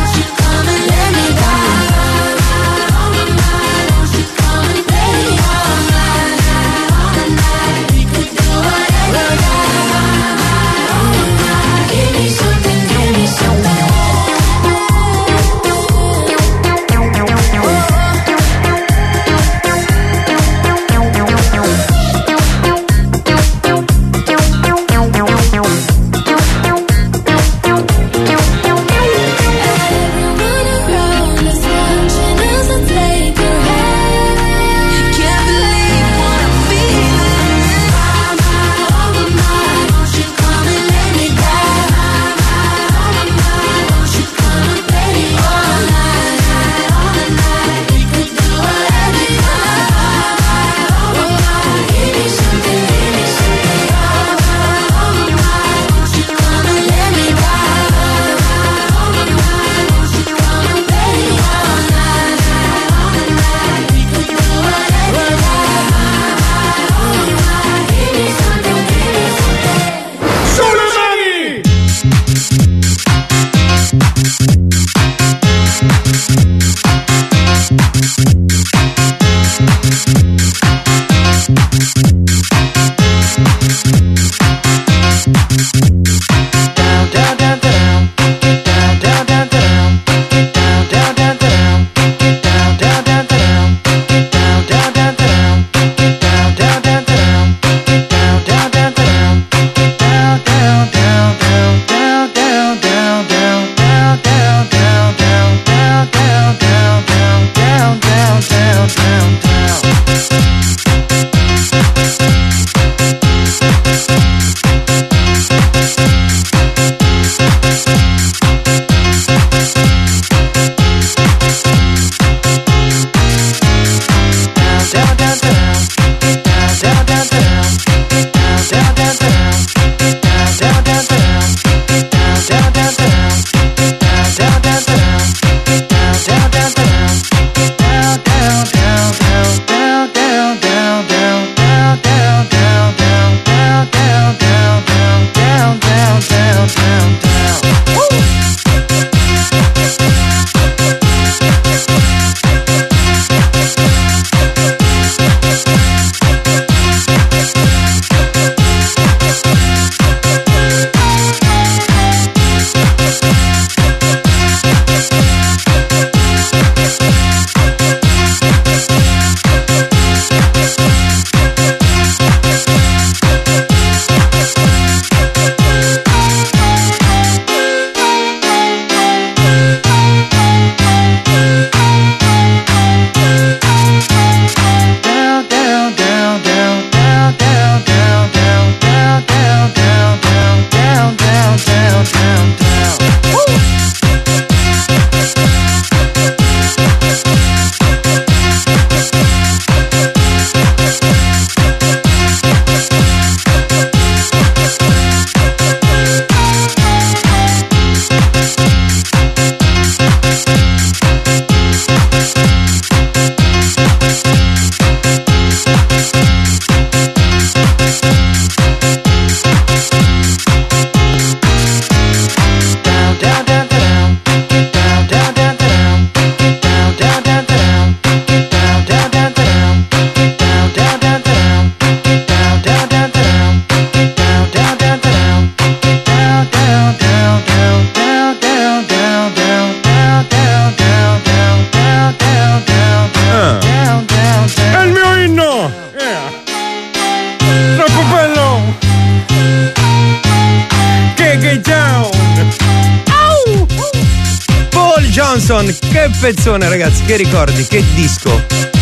Johnson, che pezzone ragazzi, che ricordi, che disco.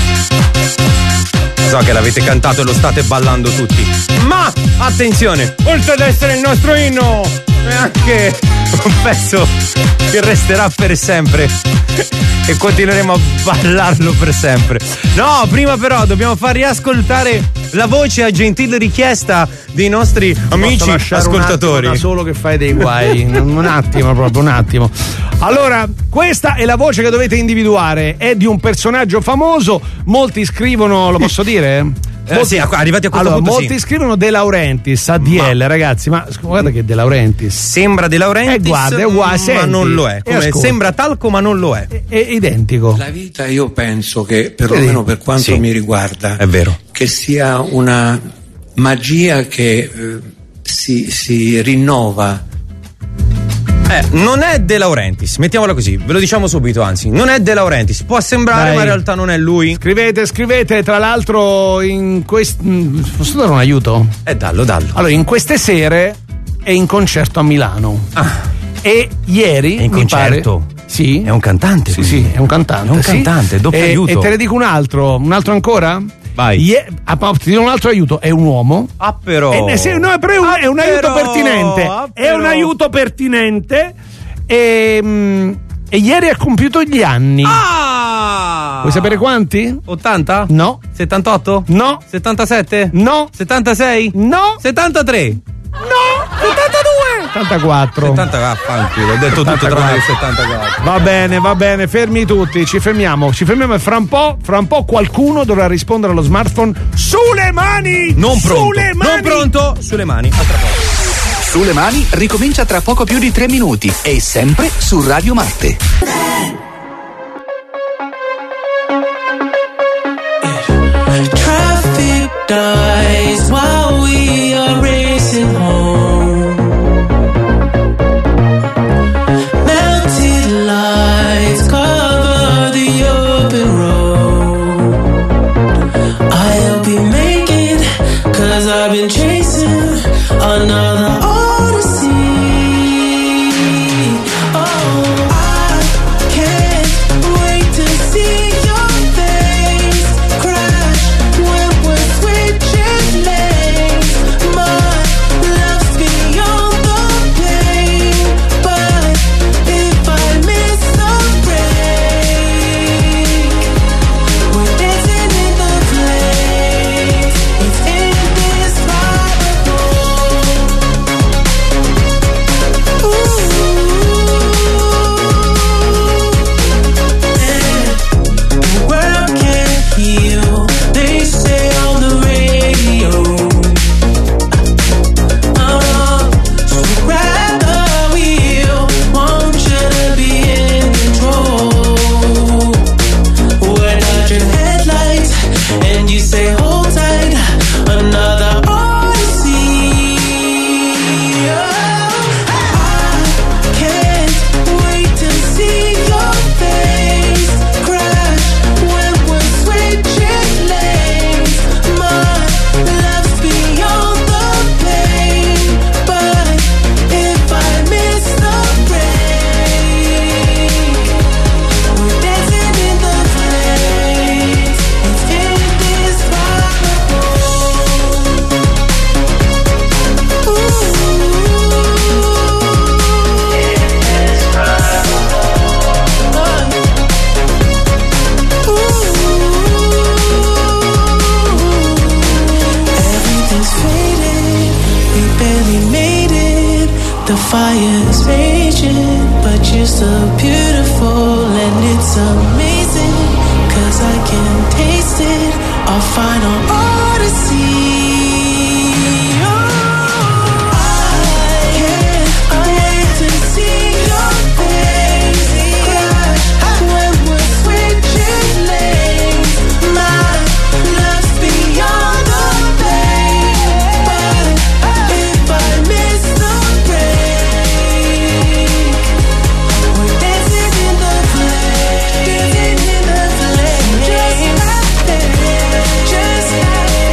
So che l'avete cantato e lo state ballando tutti, ma attenzione, oltre ad essere il nostro inno è anche un pezzo che resterà per sempre e continueremo a ballarlo per sempre. No, prima però dobbiamo far riascoltare la voce a gentile richiesta dei nostri amici ascoltatori. Da solo che fai dei guai. Un attimo, proprio un attimo. Allora, questa è la voce che dovete individuare, è di un personaggio famoso. Molti scrivono, lo posso dire? Sì, arrivati a questo punto molti scrivono De Laurentiis, ADL, ragazzi, ma guarda che De Laurentiis sembra De Laurentiis, guarda, è uguale, ma senti, non lo è. Sembra talco, ma non lo è. È identico. La vita, io penso che, perlomeno per quanto mi riguarda, è vero, che sia una magia che si rinnova. Non è De Laurentiis, mettiamola così, ve lo diciamo subito, anzi, non è De Laurentiis, può sembrare, ma in realtà non è lui. Scrivete, tra l'altro in posso dare un aiuto? Dallo. Allora, in queste sere è in concerto a Milano. E ieri è in concerto? Sì. È un cantante? Sì, è un cantante. È un cantante, doppio aiuto. E te ne dico un altro ancora? Vai. Ti do un altro aiuto, è un uomo. Però. Però è un aiuto pertinente. È un aiuto pertinente. E ieri ha compiuto gli anni. Vuoi sapere quanti? 80? No. 78? No. 77? No. 76? No. 73? No. 74. 70, ho detto 74. tutto tranne il 74. Va bene, fermi tutti, ci fermiamo e fra un po' qualcuno dovrà rispondere allo smartphone sulle mani. Non pronto. Sulle mani. Non pronto, sulle mani. A tra poco. Sulle mani ricomincia tra poco più di 3 minuti e sempre su Radio Marte. Traffic dies while we are racing home. Melted lights cover the open road. I'll be making, 'cause I've been chasing another odyssey. Oh, I can't wait to see your face crash when we're switching lanes. My love's beyond the pain, but if I miss the break, we're dancing in the flames. It's indescribable. The world can't heal, they say on the radio. So grab the wheel, want you to be in control. We're dodging headlights, and you say hold tight, another odyssey. I can't wait to see your face crash when we're switching lanes. My love's beyond the pain, but if I miss the break, we're dancing in the flames. It's indescribable. Everything's faded, we barely made it. The fire's raging, but you're so beautiful and it's amazing, 'cause I can taste it, our final odyssey. I hate to see your face crash when we're switching lanes. My love's beyond the pain, but if I miss the break, we're dancing in the flames. Just like that.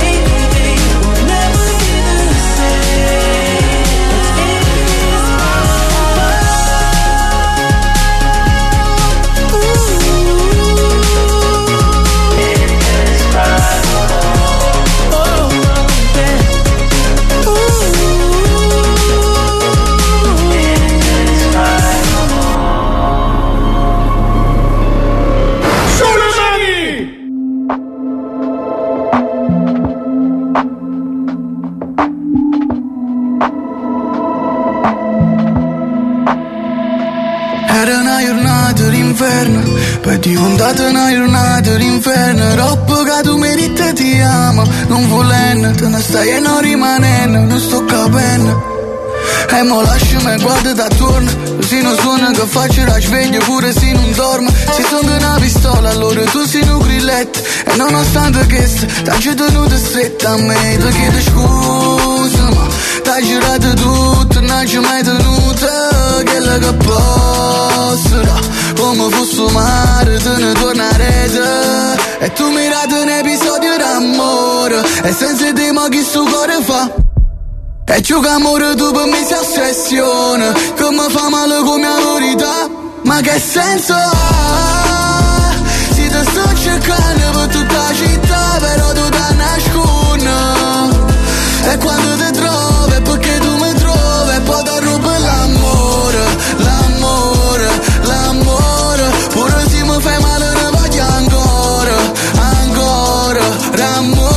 d'inferno, poi è diventata una giornata d'inferno. Troppo che tu meriti ti amo, non volendo, te ne stai e non rimanendo, non sto capendo. E mo lasciami e guarda da attorno, così non suona che faccio la sveglia pure se non dormo. Se sono una pistola allora tu sei un grilletto, e nonostante questo t'hai tenuto stretta a me. Ti chiedo scusa ma t'hai girato tutto, non ci mai tenuta quella che posso da. Come fosse mare te ne tornerete, e tu mirate un episodio d'amore, e senza te ma chi sto cuore fa. E ciò che amore tu per me si ossessione, che mi fa male come la verità. Ma che senso ha? Se ti sto cercando per tutta la città, però tu ti nascondi. E quando ti trovi è perché tu mi trovi, e poi ti rubo l'amore, l'amore, l'amore. Pure se mi fai male ne voglio ancora, ancora, l'amore.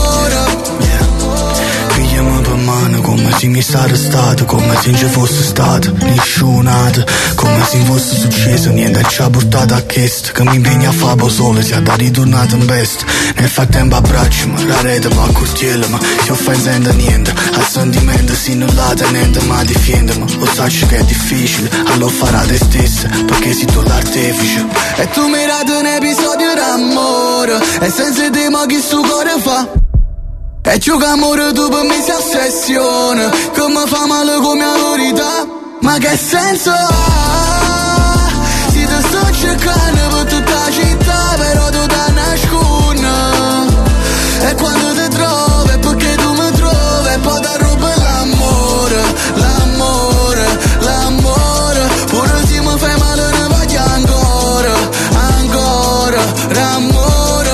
Come se mi stare stato, come se non ci fosse stato nessunato, come se fosse successo niente ci ha portato a questo, che mi impegna a fare solo si ha da ritornato in veste. Nel frattempo abbracciami, la rete va a curtiello, ma si offensendo niente, al sentimento si non la tenente ma difendimi. Lo sai che è difficile, allora farà te stessa, perché sei tu l'artefice. E tu mi dai un episodio d'amore, e senza te ma chi sto cuore fa. E ciò che amore tu per me si ossessione, che mi fa male come la verità. Ma che senso ha? Se ti sto cercando per tutta la città, però tu ti nascondi. E quando ti trovi è perché tu mi trovi, e poi ti rubo l'amore, l'amore, l'amore. Pure se mi fai male ne voglio ancora, ancora, l'amore.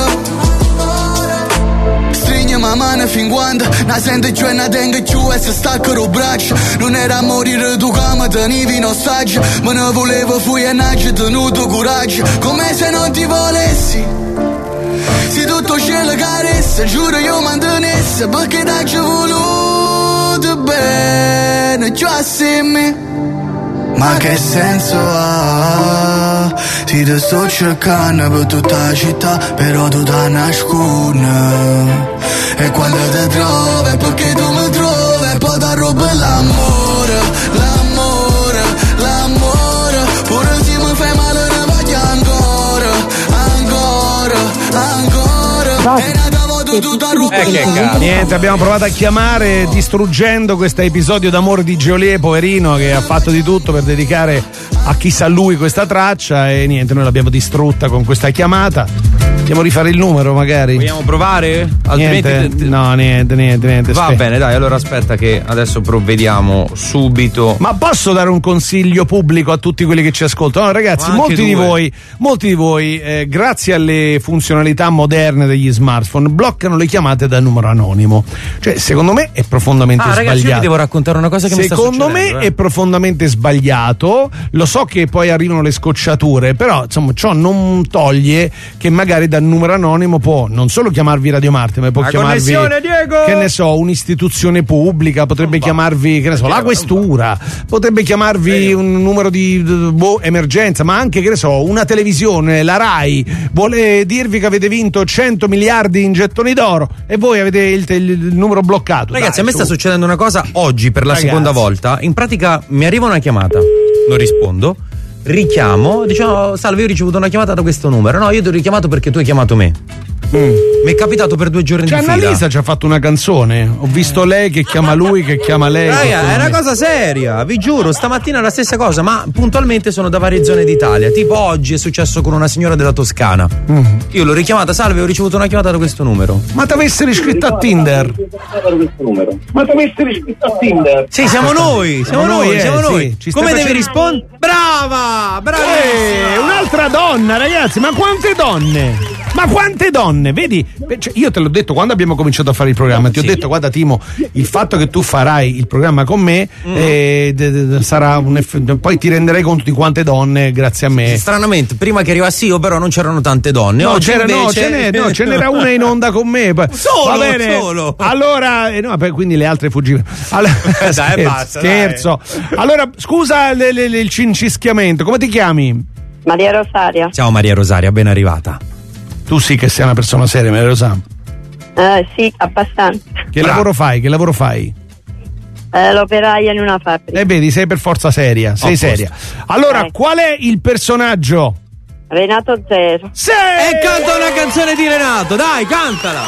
Ma mano fin quando la sento giù e la tengo giù e si staccano il braccio. Non era a morire tu che mi tenevi in ostaggio, ma ne volevo fui e non ci tenuto coraggio. Come se non ti volessi, se tutto cielo caressa, giuro io mantenesse, perché t'hai voluto bene già assieme. Ma che senso ha? Se ti sto cercando per tutta la città, però tu ti nascondi. E quando ti trovi è perché tu mi trovi, e poi ti rubo l'amore, l'amore, l'amore. Pure se mi fai male ne voglio ancora, ancora, ancora. E nata voto tu ti rubo l'amore. Niente, abbiamo provato a chiamare distruggendo questo episodio d'amore di Geolier, poverino, che ha fatto di tutto per dedicare a chi sa lui questa traccia, e niente, noi l'abbiamo distrutta con questa chiamata. Andiamo a rifare il numero magari? Vogliamo provare? Altrimenti niente, no, niente. Va bene, dai, allora aspetta che adesso provvediamo subito. Ma posso dare un consiglio pubblico a tutti quelli che ci ascoltano? No, ragazzi, molti di voi, grazie alle funzionalità moderne degli smartphone, bloccano le chiamate da numero anonimo. Cioè, secondo me è profondamente sbagliato. Ragazzi, io vi devo raccontare una cosa che mi sta succedendo. Secondo me è profondamente sbagliato. Lo so che poi arrivano le scocciature, però insomma ciò non toglie che magari da numero anonimo può non solo chiamarvi Radio Marte, ma può chiamarvi, Diego! che ne so, un'istituzione pubblica, potrebbe chiamarvi, che ne so, la questura, potrebbe chiamarvi un numero di emergenza, ma anche, che ne so, una televisione, la Rai vuole dirvi che avete vinto 100 miliardi in gettoni d'oro e voi avete il numero bloccato. Ragazzi, dai, a me sta succedendo una cosa oggi per la seconda volta. In pratica mi arriva una chiamata, non rispondo, richiamo, diciamo: salve, io ho ricevuto una chiamata da questo numero. No, io ti ho richiamato perché tu hai chiamato me. Mi è capitato per 2 giorni di fila. Annalisa ci ha fatto una canzone. Ho visto lei che chiama lui, che chiama lei. Raga, è una cosa seria, vi giuro. Stamattina è la stessa cosa, ma puntualmente sono da varie zone d'Italia. Tipo oggi è successo con una signora della Toscana. Io l'ho richiamata: salve, ho ricevuto una chiamata da questo numero. Ma ti avessi iscritto a Tinder? Sì, siamo noi. Siamo noi. Ci Come stai devi rispondere? Brava! Un'altra donna, ragazzi, ma quante donne? Ma quante donne, vedi? Cioè, io te l'ho detto quando abbiamo cominciato a fare il programma, ti ho detto: guarda Timo, il fatto che tu farai il programma con me sarà un poi ti renderai conto di quante donne grazie a me. Stranamente, prima che arrivassi io però non c'erano tante donne. No, oggi ce n'era una in onda con me. Solo. Allora, quindi le altre fuggivano. Allora, dai, basta. Scherzo. Allora, scusa il cincischiamento, come ti chiami? Maria Rosaria. Ciao Maria Rosaria, ben arrivata. Tu sì che sei una persona seria, me lo sa. Sì, abbastanza. Che lavoro fai? L'operaia in una fabbrica. Vedi, sei per forza seria, sei seria. Allora, qual è il personaggio? Renato Zero. Sì! E canta una canzone di Renato, dai, cantala!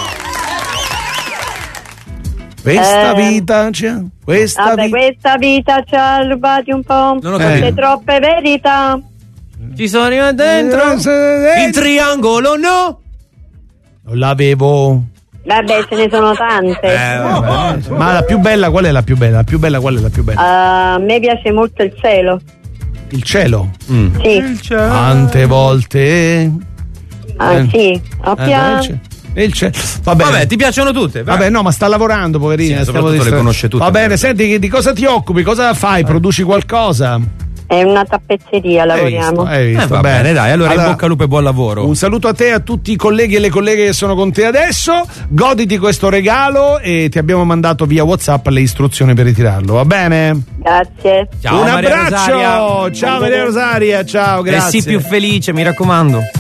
Questa vita questa vita ci ha rubati un po'. Non ho capito. Le troppe verità. Ci sono arrivati dentro. Il triangolo no. Non l'avevo. Vabbè, ce ne sono tante. Ma la più bella, qual è la più bella? A me piace molto il cielo. Il cielo? Sì. Tante volte. Sì. Il cielo. Vabbè, ti piacciono tutte? Vabbè, no, ma sta lavorando, poverina. Sì, soprattutto le conosce tutte. Va bene, senti, di cosa ti occupi? Cosa fai? Produci qualcosa? È una tappezzeria, lavoriamo. Hai visto, va bene, dai, allora in bocca al lupo e buon lavoro. Un saluto a te e a tutti i colleghi e le colleghe che sono con te adesso. Goditi questo regalo e ti abbiamo mandato via WhatsApp le istruzioni per ritirarlo, va bene? Grazie. Ciao, un Maria abbraccio. Rosaria. Ciao Maria Rosaria, ciao, grazie. E sii più felice, mi raccomando.